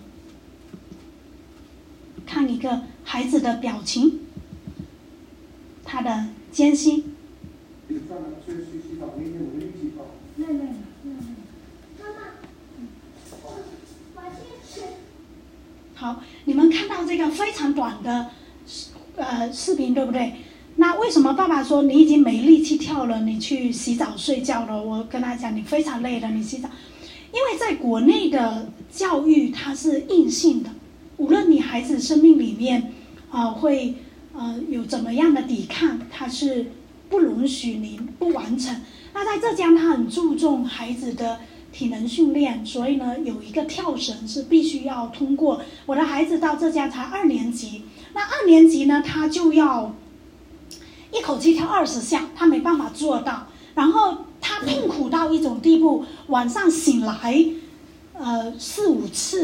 看一个孩子的表情，他的艰辛。累累了，妈妈，我先吃。好，你们看到这个非常短的呃视频，对不对？那为什么爸爸说你已经没力气跳了，你去洗澡睡觉了？我跟他讲，你非常累了，你洗澡。因为在国内的教育它是硬性的，无论你孩子生命里面啊、呃、会呃有怎么样的抵抗，它是不允许你不完成。那在浙江，他很注重孩子的体能训练，所以呢，有一个跳绳是必须要通过。我的孩子到浙江才二年级，那二年级呢，他就要一口气跳二十下，他没办法做到。然后他痛苦到一种地步，晚上醒来，呃，四五次，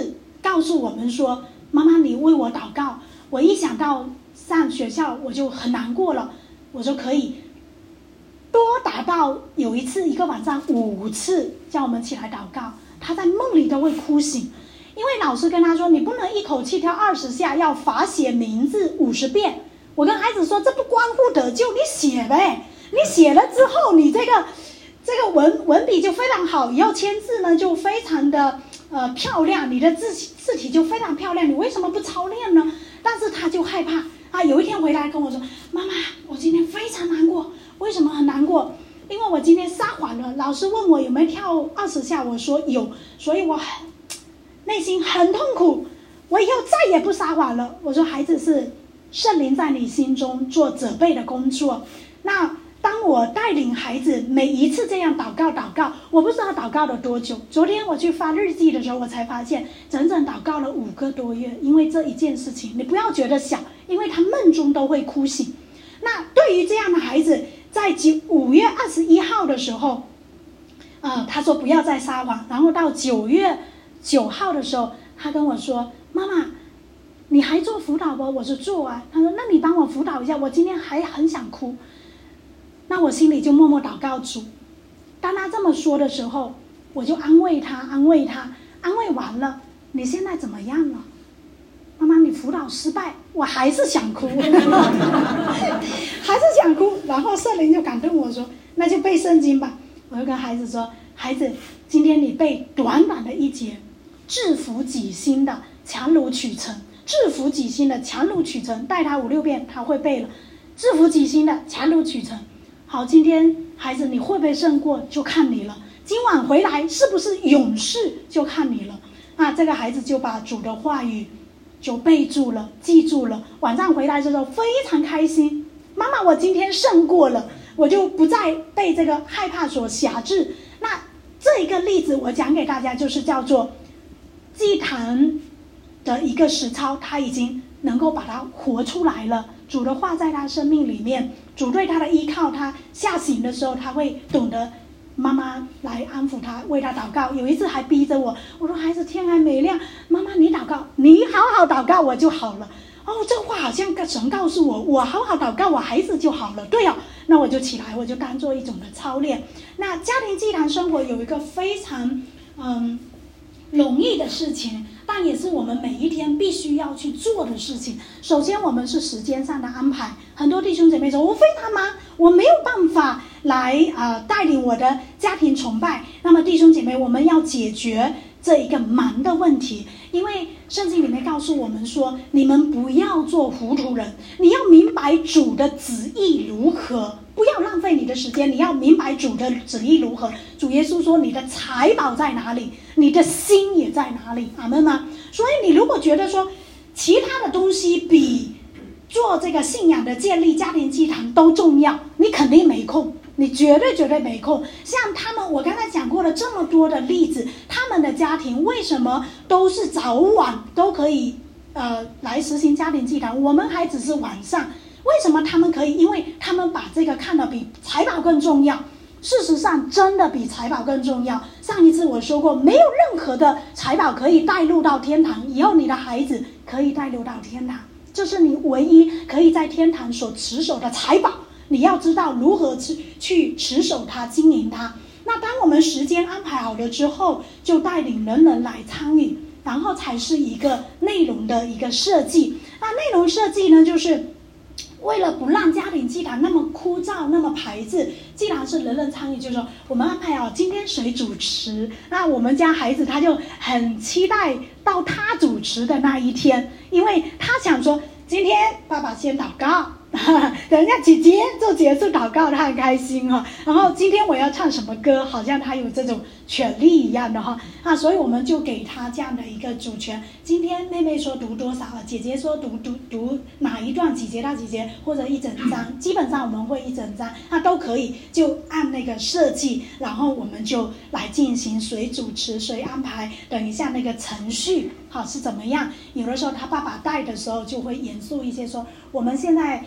告诉我们说，妈妈你为我祷告，我一想到上学校我就很难过了，我说可以多达到有一次一个晚上五次叫我们起来祷告，他在梦里都会哭醒，因为老师跟他说你不能一口气跳二十下，要罚写名字五十遍。我跟孩子说这不关乎得救，你写呗，你写了之后你这个这个文文笔就非常好，以后签字呢就非常的呃漂亮，你的字字体就非常漂亮，你为什么不操练呢？但是他就害怕啊，有一天回来跟我说，妈妈我今天非常难过。为什么很难过？因为我今天撒谎了，老师问我有没有跳二十下，我说有，所以我很内心很痛苦，我以后再也不撒谎了。我说孩子，是圣灵在你心中做责备的工作。那当我带领孩子每一次这样祷告祷告，我不知道祷告了多久，昨天我去发日记的时候，我才发现整整祷告了五个多月，因为这一件事情。你不要觉得小，因为他梦中都会哭醒。那对于这样的孩子，在五月二十一号的时候，呃，他说不要再撒谎。然后到九月九号的时候，他跟我说：“妈妈，你还做辅导不？”我说做啊。他说：“那你帮我辅导一下，我今天还很想哭。”那我心里就默默祷告主。当他这么说的时候，我就安慰他，安慰他，安慰完了，你现在怎么样了？妈妈，你辅导失败，我还是想哭，还是想哭。然后圣灵就感动我说，那就背圣经吧。我就跟孩子说，孩子，今天你背短短的一节，制服己心的强如取成，制服己心的强如取成，带他五六遍他会背了。制服己心的强如取成。好，今天孩子你会不会胜过就看你了，今晚回来是不是勇士就看你了。啊，这个孩子就把主的话语就背住了，记住了。晚上回来的时候非常开心，妈妈我今天胜过了，我就不再被这个害怕所辖制。那这一个例子我讲给大家，就是叫做祭坛的一个实操，他已经能够把它活出来了。主的话在他生命里面，主对他的依靠，他下行的时候他会懂得妈妈来安抚他，为他祷告。有一次还逼着我，我说孩子天还没亮，妈妈你祷告，你好好祷告我就好了。哦，这话好像神告诉我，我好好祷告我孩子就好了。对哦，那我就起来，我就当做一种的操练。那家庭祭坛生活有一个非常嗯容易的事情，但也是我们每一天必须要去做的事情。首先我们是时间上的安排，很多弟兄姐妹说我非常忙，我没有办法来呃带领我的家庭崇拜。那么弟兄姐妹，我们要解决这一个忙的问题，因为圣经里面告诉我们说，你们不要做糊涂人，你要明白主的旨意如何，不要浪费你的时间，你要明白主的旨意如何。主耶稣说，你的财宝在哪里，你的心也在哪里。阿们吗？所以你如果觉得说其他的东西比做这个信仰的建立、家庭祭坛都重要，你肯定没空，你绝对绝对没空。像他们，我刚才讲过了这么多的例子，他们的家庭为什么都是早晚都可以呃来实行家庭祭坛，我们还只是晚上？为什么他们可以？因为他们把这个看得比财宝更重要。事实上真的比财宝更重要。上一次我说过，没有任何的财宝可以带入到天堂，以后你的孩子可以带入到天堂，这是你唯一可以在天堂所持守的财宝。你要知道如何去持守它，经营它。那当我们时间安排好了之后，就带领人人来参与，然后才是一个内容的一个设计。那内容设计呢，就是为了不让家庭祭坛那么枯燥那么排斥，既然是人人参与，就是说我们安排好今天谁主持，那我们家孩子他就很期待到他主持的那一天，因为他想说今天爸爸先祷告，等一下姐姐就结束祷告，他很开心哈、哦。然后今天我要唱什么歌，好像他有这种权利一样的哈、哦、啊，所以我们就给他这样的一个主权。今天妹妹说读多少，姐姐说读读读哪一段，几节到几节，或者一整章，基本上我们会一整章，那都可以，就按那个设计，然后我们就来进行谁主持谁安排，等一下那个程序好是怎么样。有的时候他爸爸带的时候就会严肃一些，说我们现在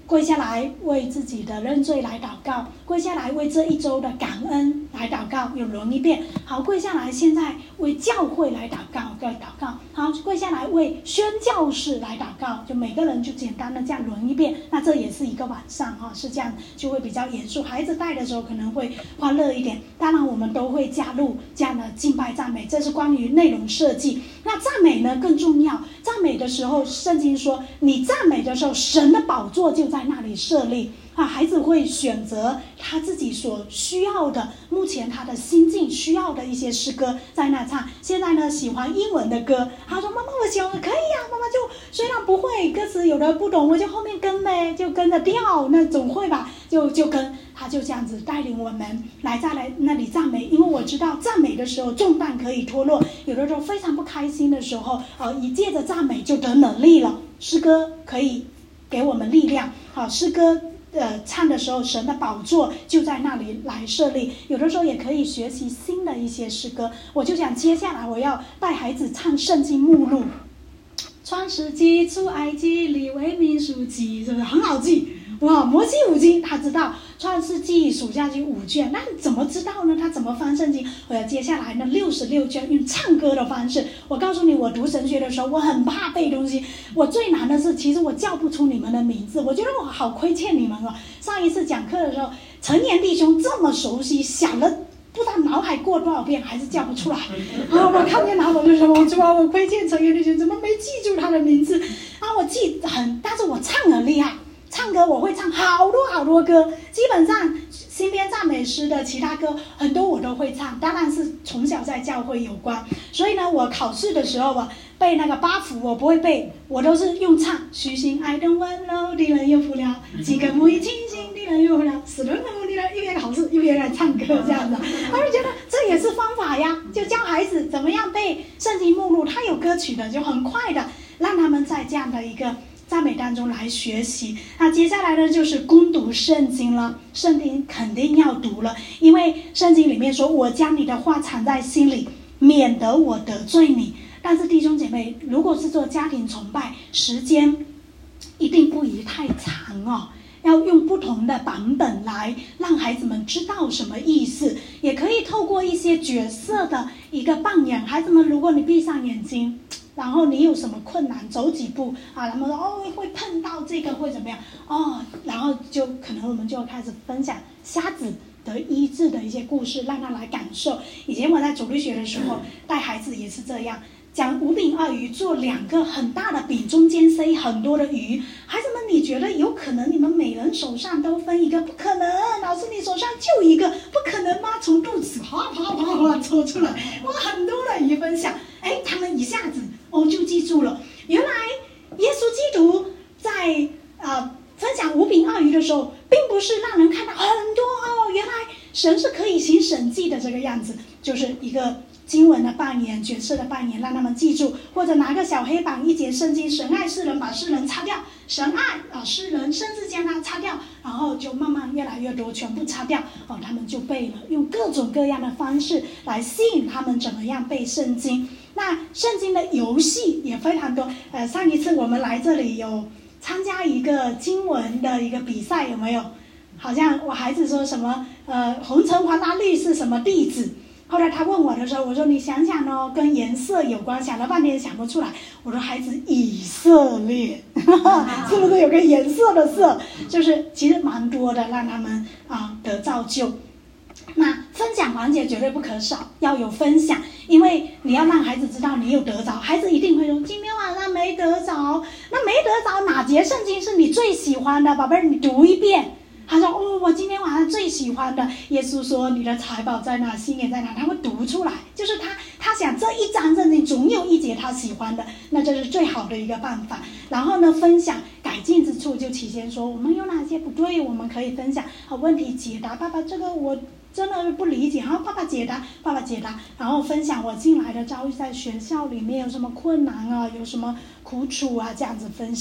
跪下来为自己的认罪来祷告，跪下来为这一周的感恩来祷告，有轮一遍。好，跪下来现在为教会来祷告，来祷告。好，跪下来为宣教士来祷告，就每个人就简单的这样轮一遍。那这也是一个晚上哈，是这样就会比较严肃。孩子带的时候可能会欢乐一点，当然我们都会加入这样的敬拜赞美，这是关于内容设计。那赞美呢更重要，赞美的时候，圣经说你赞美的时候，神的宝座就在那里设立啊，孩子会选择他自己所需要的，目前他的心境需要的一些诗歌在那唱。现在呢，喜欢英文的歌，他说妈妈我喜欢，可以啊，妈妈就虽然不会歌词，有的不懂，我就后面跟呗，就跟着跳，那总会吧，就就跟他就这样子带领我们来再来那里赞美。因为我知道赞美的时候重担可以脱落，有的时候非常不开心的时候，呃，一借着赞美就得能力了。诗歌可以给我们力量，好，诗歌呃唱的时候，神的宝座就在那里来设立。有的时候也可以学习新的一些诗歌。我就想接下来我要带孩子唱圣经目录，创世纪、出埃及、利未、民数记，是不是很好记？哇，摩西五经他知道，创世纪数下去五卷，那怎么知道呢？他怎么翻圣经？我要接下来呢六十六卷用唱歌的方式。我告诉你，我读神学的时候，我很怕背东西。我最难的是，其实我叫不出你们的名字，我觉得我好亏欠你们哦。上一次讲课的时候，陈年弟兄这么熟悉，想了不知道脑海过多少遍，还是叫不出来。啊，我看见他我就说，我主啊，我亏欠陈年弟兄，怎么没记住他的名字？啊，我记很，但是我唱很厉害。唱歌我会唱好多好多歌，基本上新编赞美诗的其他歌很多我都会唱，当然是从小在教会有关。所以呢，我考试的时候吧，背那个八福我不会背，我都是用唱。虚心爱的温柔的人有福了，几个母语清醒的人有福了，死人的目的呢，一边考试一边来唱歌这样的。他们觉得这也是方法呀，就教孩子怎么样背圣经目录，他有歌曲的，就很快的让他们在这样的一个赞美当中来学习。那接下来呢，就是攻读圣经了。圣经肯定要读了，因为圣经里面说，我将你的话藏在心里，免得我得罪你。但是弟兄姐妹，如果是做家庭崇拜，时间一定不宜太长哦，要用不同的版本来让孩子们知道什么意思。也可以透过一些角色的一个扮演，孩子们，如果你闭上眼睛，然后你有什么困难，走几步啊，他们说哦会碰到这个会怎么样哦，然后就可能我们就开始分享瞎子得医治的一些故事，让他来感受。以前我在主日学的时候带孩子也是这样，讲五饼二鱼，做两个很大的饼，中间塞很多的鱼。孩子们，你觉得有可能你们每人手上都分一个？不可能，老师你手上就一个，不可能吗？从肚子啪啪啪啪抽出来，哇，很多的鱼分享。哎，他们一下子哦就记住了，原来耶稣基督在呃分享五饼二鱼的时候，并不是让人看到很多哦，原来神是可以行神迹的这个样子，就是一个经文的扮演，角色的扮演，让他们记住。或者拿个小黑板，一节圣经，神爱世人，把世人擦掉，神爱啊世人，甚至将它擦掉，然后就慢慢越来越多，全部擦掉哦，他们就背了，用各种各样的方式来吸引他们怎么样背圣经。那圣经的游戏也非常多，呃，上一次我们来这里有参加一个经文的一个比赛，有没有？好像我孩子说什么，呃，红橙黄蓝绿是什么地址？后来他问我的时候，我说你想想哦，跟颜色有关，想了半天想不出来。我说孩子，以色列，是不是有个颜色的色？就是其实蛮多的，让他们啊得造就。那分享环节绝对不可少，要有分享，因为你要让孩子知道你有得着，孩子一定会说今天晚上没得着。那没得着哪节圣经是你最喜欢的？宝贝儿，你读一遍。他说哦，我今天晚上最喜欢的，耶稣说你的财宝在哪，心也在哪，他会读出来，就是他他想这一章圣经总有一节他喜欢的，那这是最好的一个办法。然后呢，分享改进之处，就体现说我们有哪些不对，我们可以分享好问题解答。爸爸，这个我真的不理解，然后爸爸解答，爸爸解答，然后分享我进来的遭遇，在学校里面有什么困难啊，有什么苦楚啊，这样子分享。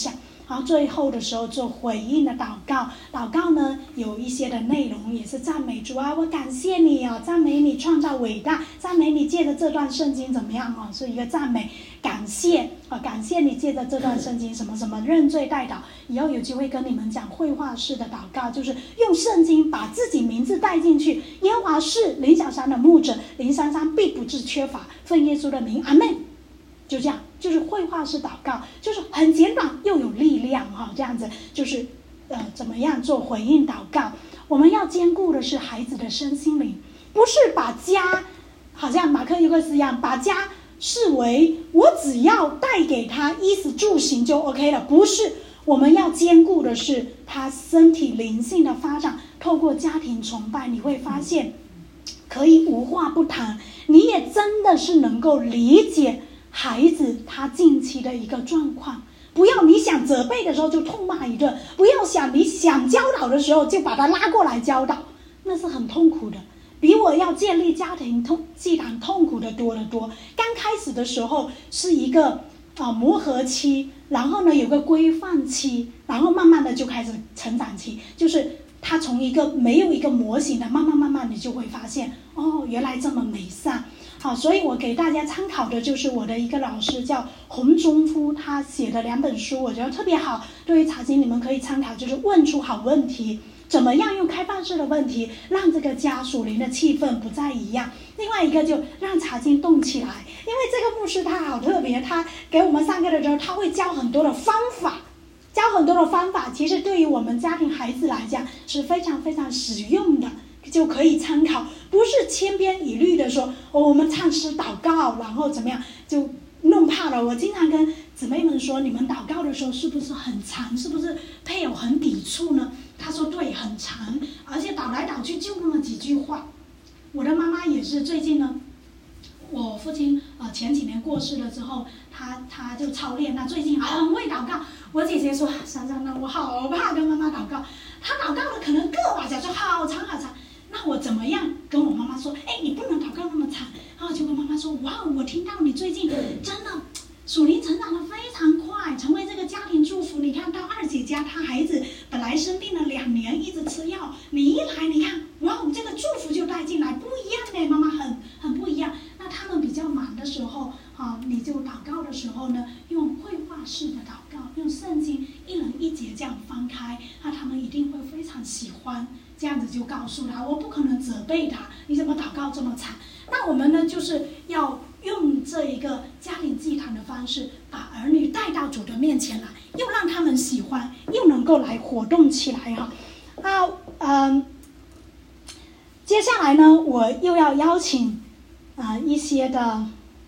然后最后的时候做回应的祷告。祷告呢有一些的内容也是赞美主啊，我感谢你哦，赞美你创造伟大，赞美你借着这段圣经怎么样哦，是一个赞美感谢啊，感谢你借着这段圣经什么什么认罪代祷。以后有机会跟你们讲绘画式的祷告，就是用圣经把自己名字带进去。耶和华是林小山的牧者，林珊珊必不致缺乏，奉耶稣的名，阿们。就这样，就是绘画式祷告，就是很简短又有力量哈、哦，这样子就是呃怎么样做回应祷告。我们要兼顾的是孩子的身心灵，不是把家好像马克尤克斯一样，把家视为我只要带给他衣食住行就 OK 了，不是。我们要兼顾的是他身体灵性的发展。透过家庭崇拜，你会发现可以无话不谈，你也真的是能够理解孩子他近期的一个状况。不要你想责备的时候就痛骂一顿，不要想你想教导的时候就把他拉过来教导，那是很痛苦的，比我要建立家庭痛祭坛痛苦的多得多。刚开始的时候是一个啊磨合期，然后呢有个规范期，然后慢慢的就开始成长期，就是他从一个没有一个模型的，慢慢慢慢你就会发现哦，原来这么美善。好，所以我给大家参考的就是我的一个老师叫洪忠夫，他写的两本书，我觉得特别好，对于查经你们可以参考，就是问出好问题，怎么样用开放式的问题让这个家属灵的气氛不再一样。另外一个就让查经动起来，因为这个牧师他好特别，他给我们上课的时候他会教很多的方法，教很多的方法，其实对于我们家庭孩子来讲是非常非常实用的，就可以参考，不是千篇一律的说、哦、我们唱诗祷告然后怎么样就弄怕了。我经常跟姊妹们说，你们祷告的时候是不是很长，是不是配偶很抵触呢？他说对，很长，而且祷来祷去就那么几句话。我的妈妈也是，最近呢我父亲呃前几年过世了之后，他他就操练，那最近很会祷告。我姐姐说，珊珊呢，我好怕跟妈妈祷告，她祷告的可能个把小说好长好长，那我怎么样跟我妈妈说，哎，你不能祷告那么长。然后就跟妈妈说，哇，我听到你最近真的属灵成长的非常快，成为这个家庭祝福。你看到二姐家她孩子本来生病了两年一直吃药，你一来你看，哇，这个祝福就带进来，不一样呢，妈妈很很不一样。那他们比较忙的时候啊，你就祷告的时候呢，用绘画式的祷告，用圣经一人一节这样翻开，那他们一定会非常喜欢。这样子就告诉他，我不可能责备他，你怎么祷告这么长？那我们呢，就是要用这一个家庭祭坛的方式，把儿女带到主的面前来，又让他们喜欢，又能够来活动起来哈。啊，嗯，接下来呢，我又要邀请啊、呃、一些的，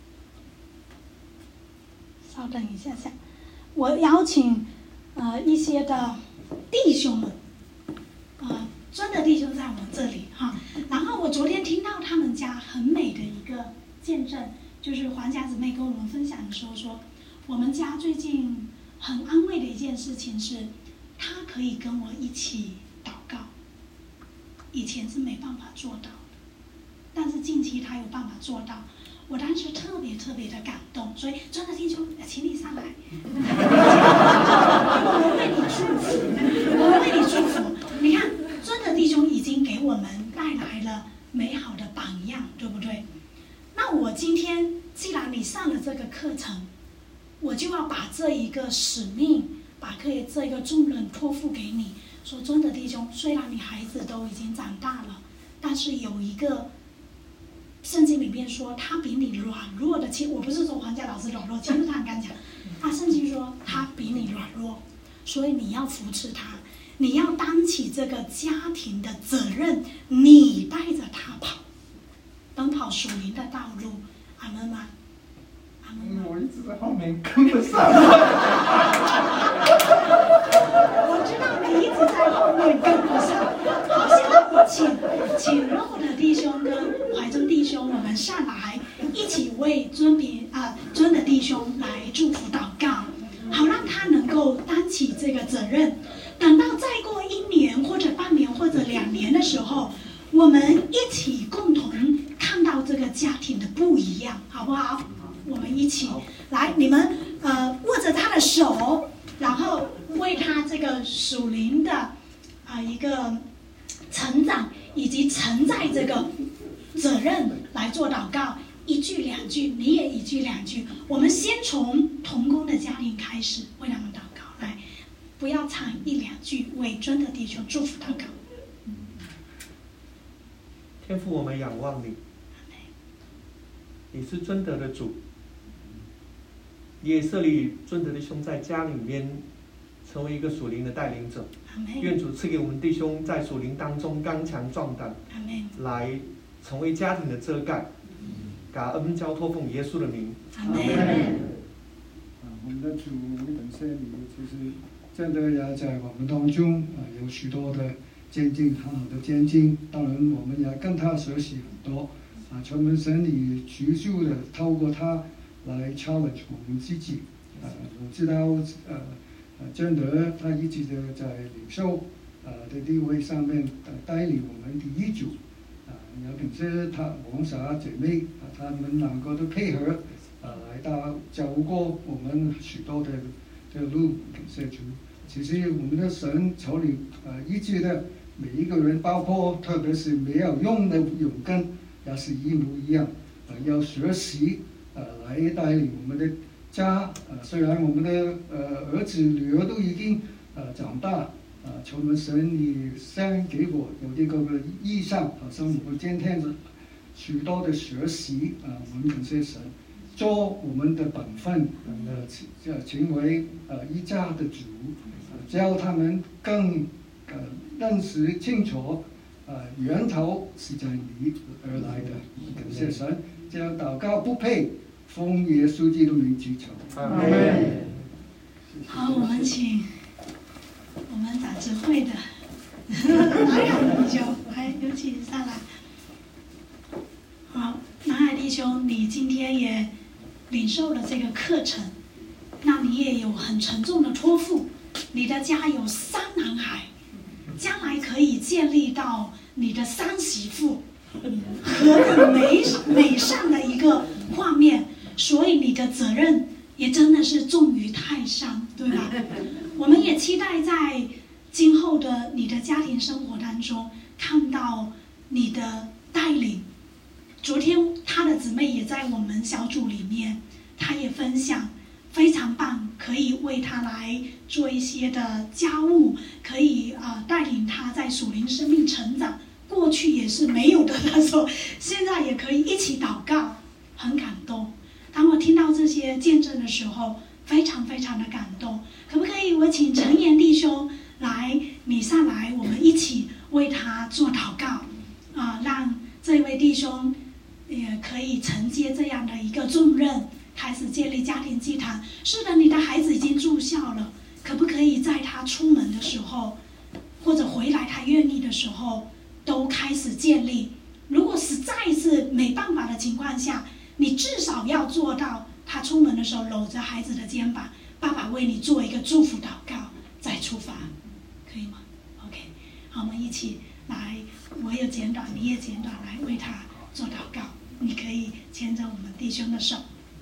稍等一下下，我邀请呃一些的弟兄们，啊、呃。真的弟兄在我们这里哈，然后我昨天听到他们家很美的一个见证，就是黄家姊妹跟我们分享的时候说，我们家最近很安慰的一件事情是，他可以跟我一起祷告，以前是没办法做到的，但是近期他有办法做到，我当时特别特别的感动，所以真的弟兄，请你上来，我为你祝福，我为你祝福，你看。真的弟兄已经给我们带来了美好的榜样，对不对？那我今天既然你上了这个课程，我就要把这一个使命，把可以这一个重任托付给你。说真的弟兄，虽然你孩子都已经长大了，但是有一个圣经里面说他比你软弱的，其实我不是说黄家老师软弱，其实他很敢讲，啊，圣经说他比你软弱，所以你要扶持他。你要担起这个家庭的责任，你带着他跑，奔跑属灵的道路，阿们吗？阿们吗？ 我一直在后面跟不上。 我知道你一直在后面跟不上。好，现在我请请肉的弟兄跟怀中弟兄，我们上来一起为尊平啊尊的弟兄来祝福祷告，好让他能够担起这个责任。等到再过一年或者半年或者两年的时候，我们一起共同看到这个家庭的不一样，好不好？我们一起来，你们呃握着他的手，然后属灵的啊、呃、一个成长，以及承载这个责任来做祷告。一句两句，你也一句两句。我们先从同工的家庭开始，为他们祷告。来，不要唱一两句，为尊的弟兄祝福祷告。 天父，我们仰望你，你是尊德的主，你也设立尊德的弟兄在家里面成为一个属灵的带领者。愿主赐给我们弟兄在属灵当中刚强壮胆，来成为家庭的遮盖。感恩交托奉耶稣的名。 阿门。 我们的主本身里其实真的也在我们当中啊，有许多的见证，很好的见证。当然，我们也跟他学习很多啊。求门神里持续的透过他来 challenge 我们自己。啊，我知道呃呃，真的他一直的在领袖呃的地位上面呃带领我们第一组。啊，也感谢他王傻姐妹啊，他们两个的配合，啊，来到走过我们许多的的路，感谢主。其实我们的神手里呃一直的每一个人，包括特别是没有用的勇根，也是一模一样。呃，要学习呃来带领我们的家。呃，虽然我们的呃儿子女儿都已经呃长大。啊，求我们神你先给我有这个意向，好像我们今天的许多的学习啊，我们感谢神，做我们的本分，呃，成为呃一家的主，呃，教他们更呃认识清楚，呃，源头是在你而来的，感谢神，这样祷告不配，奉耶稣基督名祈求。 阿门。好，我们请。我们长智慧的南海弟兄，来，有请上来。好，南海弟兄，你今天也领受了这个课程，那你也有很沉重的托付。你的家有三男孩，将来可以建立到你的三媳妇，何等美美善的一个画面！所以你的责任也真的是重于泰山，对吧？我们也期待在今后的你的家庭生活当中看到你的带领。昨天他的姊妹也在我们小组里面，他也分享非常棒，可以为他来做一些的家务，可以啊、呃、带领他在属灵生命成长。过去也是没有的，他说现在也可以一起祷告，很感动。当我听到这些见证的时候，非常非常的感动。可不可以我请陈岩弟兄来，你上来，我们一起为他做祷告啊、呃，让这位弟兄也可以承接这样的一个重任，开始建立家庭祭坛。是的，你的孩子已经住校了，可不可以在他出门的时候，或者回来他愿意的时候，都开始建立？如果实在是没办法的情况下，你至少要做到，他出门的时候搂着孩子的肩膀，爸爸为你做一个祝福祷告，再出发，可以吗 ？OK， 好，我们一起来，我也简短，你也简短，来为他做祷告。你可以牵着我们弟兄的手。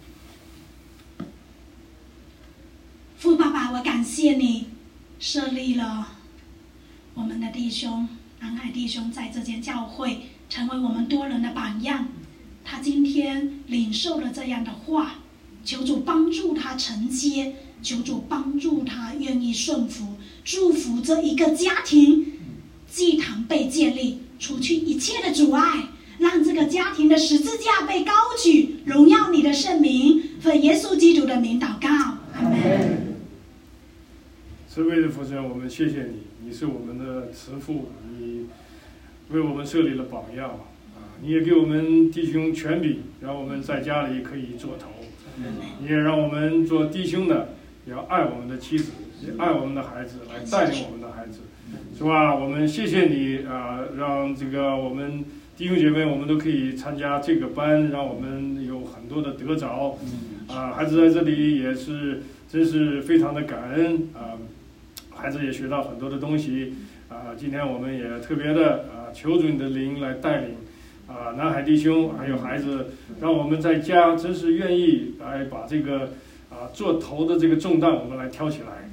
父爸爸，我感谢你设立了我们的弟兄南海弟兄在这间教会成为我们多人的榜样。他今天领受了这样的话，求主帮助他承接，求主帮助他愿意顺服，祝福这一个家庭，祭坛被建立，除去一切的阻碍，让这个家庭的十字架被高举，荣耀你的圣名，奉耶稣基督的名祷告，阿门。 慈悲的父神，我们谢谢你，你是我们的慈父，你为我们设立了榜样啊！你也给我们弟兄权柄，让我们在家里可以做头。你也让我们做弟兄的，也要爱我们的妻子，也爱我们的孩子，来带领我们的孩子，是吧？我们谢谢你啊，让这个我们弟兄姐妹，我们都可以参加这个班，让我们有很多的得着啊！孩子在这里也是真是非常的感恩啊！孩子也学到很多的东西啊！今天我们也特别的啊，求主你的灵来带领啊，南海弟兄还有孩子，让我们在家真是愿意来把这个啊做头的这个重担我们来挑起来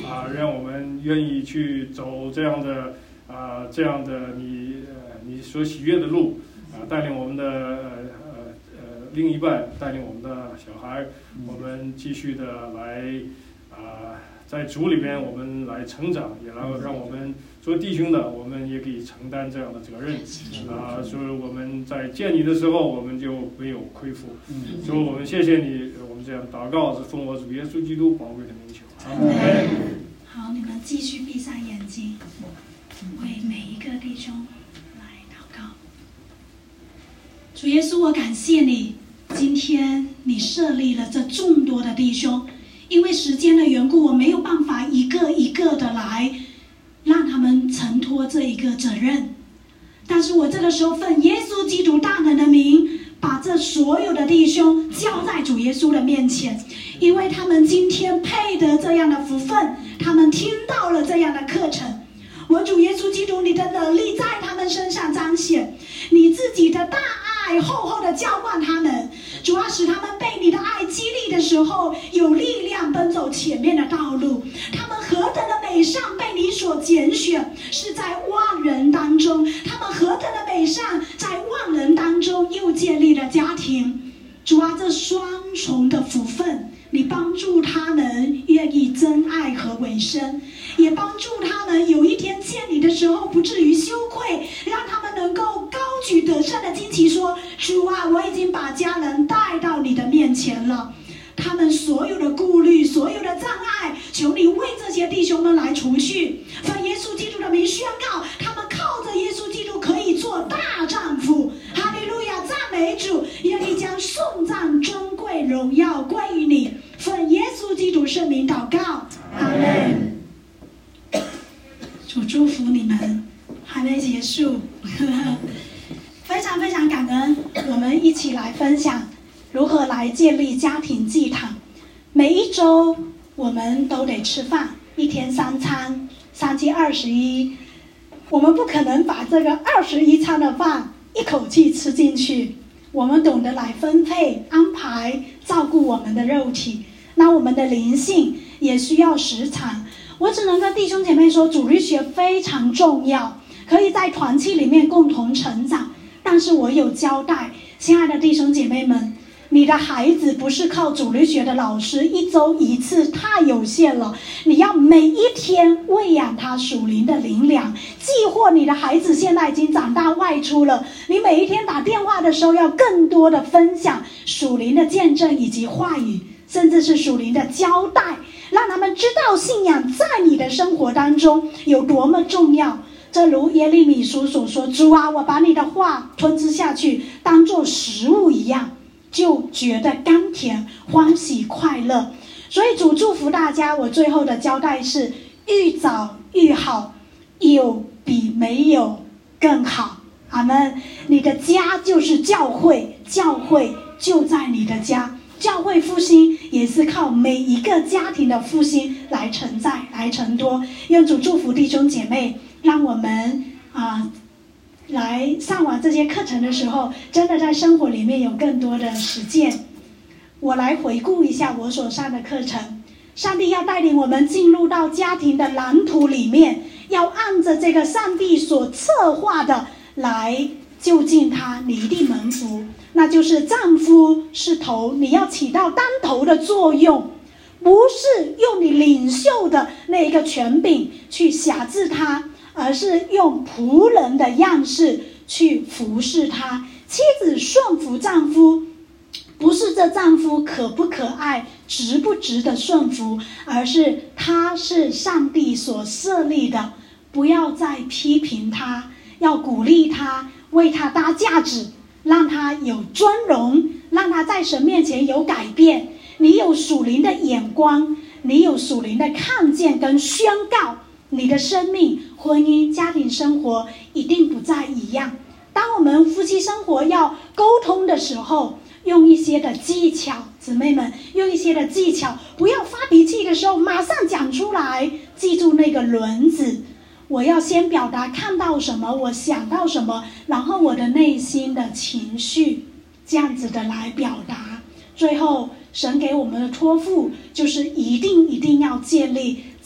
啊，让我们愿意去走这样的啊这样的你呃你所喜悦的路啊，带领我们的呃呃另一半，带领我们的小孩，我们继续的来啊在主里边我们来成长，也让让我们做弟兄的，我们也可以承担这样的责任啊，所以我们在见你的时候，我们就没有亏负，所以我们谢谢你，我们这样祷告是奉我主耶稣基督宝贵的名求。 好，你们继续闭上眼睛，为每一个弟兄来祷告。主耶稣，我感谢你，今天你设立了这众多的弟兄，因为时间的缘故，我没有办法一个一个的来让他们承托这一个责任，但是我这个时候奉耶稣基督大能的名，把这所有的弟兄交在主耶稣的面前，因为他们今天配得这样的福分，他们听到了这样的课程。我主耶稣基督，你的能力在他们身上彰显，你自己的大爱厚厚的浇灌他们，主要使他们被你的爱激励的时候，有力量奔走前面的道路。他们何等的美善，被你所拣选，是在万人当中；他们何等的美善，在万人当中又建立了家庭。主啊，这双重的福分，你帮助他们愿意真爱和委身，也帮助他们有一天见你的时候不至于羞愧，让他们能够高举得胜的旌旗，说：主啊，我已经把家人带到你的面前了。他们所有的顾虑，所有的障碍，求你为这些弟兄们来除去。奉耶稣基督的名宣告，他们靠着耶稣基督可以做大丈夫。哈利路亚，赞美主！愿意将颂赞、尊贵、荣耀归于你。奉耶稣基督圣名祷告，阿门。主祝福你们，还没结束，非常非常感恩，我们一起来分享如何来建立家庭祭坛。每一周我们都得吃饭，一天三餐，三七二十一，我们不可能把这个二十一餐的饭一口气吃进去，我们懂得来分配安排，照顾我们的肉体，那我们的灵性也需要时常。我只能跟弟兄姐妹说，主日学非常重要，可以在团契里面共同成长，但是我有交代，亲爱的弟兄姐妹们，你的孩子不是靠主日学的老师一周一次，太有限了，你要每一天喂养他属灵的灵粮。既或你的孩子现在已经长大外出了，你每一天打电话的时候要更多的分享属灵的见证以及话语，甚至是属灵的交代，让他们知道信仰在你的生活当中有多么重要。正如耶利米书所说，主啊，我把你的话吞吃下去，当作食物一样，就觉得甘甜、欢喜、快乐。所以主祝福大家，我最后的交代是：愈早愈好，有比没有更好。阿们。你的家就是教会，教会就在你的家。教会复兴也是靠每一个家庭的复兴来承载、来承多。愿主祝福弟兄姐妹，让我们啊、呃，来上完这些课程的时候，真的在生活里面有更多的实践。我来回顾一下我所上的课程。上帝要带领我们进入到家庭的蓝图里面，要按着这个上帝所策划的来就近他，你一定蒙福。那就是丈夫是头，你要起到当头的作用，不是用你领袖的那一个权柄去辖制他，而是用仆人的样式去服侍他。妻子顺服丈夫，不是这丈夫可不可爱、值不值得顺服，而是他是上帝所设立的，不要再批评他，要鼓励他，为他搭架子，让他有尊荣，让他在神面前有改变。你有属灵的眼光，你有属灵的看见跟宣告，你的生命、婚姻、家庭生活一定不再一样。当我们夫妻生活要沟通的时候，用一些的技巧，姊妹们用一些的技巧，不要发脾气的时候马上讲出来，记住那个轮子，我要先表达看到什么，我想到什么，然后我的内心的情绪，这样子的来表达。最后神给我们的托付就是一定一定要建立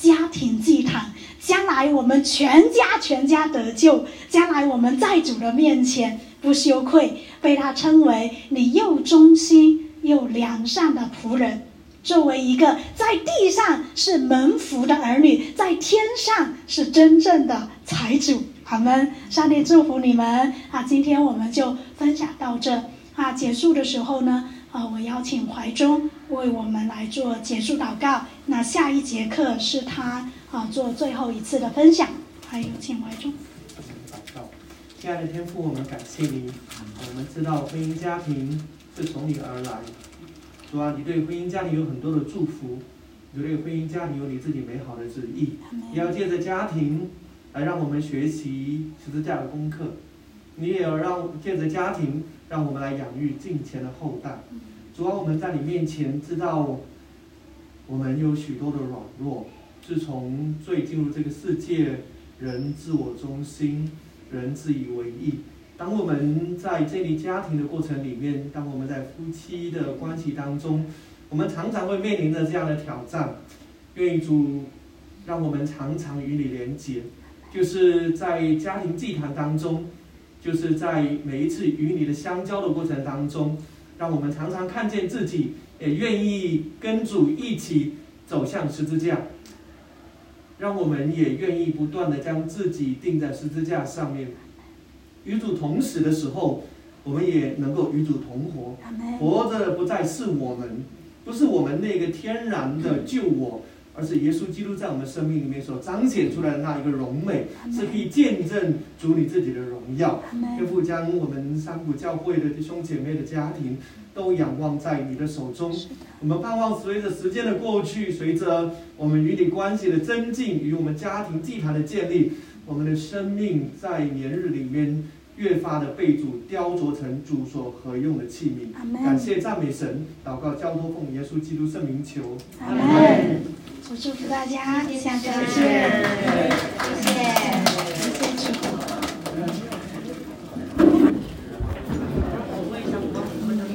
家庭祭坛，将来我们全家全家得救，将来我们在主的面前不羞愧，被他称为你又忠心又良善的仆人。作为一个在地上是蒙福的儿女，在天上是真正的财主。阿们，上帝祝福你们啊！今天我们就分享到这啊，结束的时候呢，啊，我邀请怀中为我们来做结束祷告。那下一节课是他啊做最后一次的分享，还有请怀中。 祷告，亲爱的天父，我们感谢你，我们知道婚姻家庭是从你而来。主啊，你对婚姻家庭有很多的祝福，你对婚姻家庭有你自己美好的旨意，也要借着家庭来让我们学习十字架的功课，你也要让借着家庭让我们来养育敬虔的后代。主啊，我们在你面前知道我们有许多的软弱，自从罪进入这个世界，人自我中心，人自以为意。当我们在建立家庭的过程里面，当我们在夫妻的关系当中，我们常常会面临着这样的挑战。愿主让我们常常与你连结，就是在家庭祭坛当中，就是在每一次与你的相交的过程当中，让我们常常看见自己，也愿意跟主一起走向十字架，让我们也愿意不断的将自己钉在十字架上面。与主同死的时候，我们也能够与主同活。活着不再是我们，不是我们那个天然的救我，而是耶稣基督在我们生命里面所彰显出来的那一个荣美，是可以见证主你自己的荣耀。天父将我们三股教会的弟兄姐妹的家庭都仰望在你的手中，我们盼望随着时间的过去，随着我们与你关系的增进，与我们家庭祭坛的建立，我们的生命在年日里面越发的被主雕琢成主所合用的器皿。感谢赞美神，祷告交托奉耶稣基督圣名求。 阿门。主祝福大家，下周见。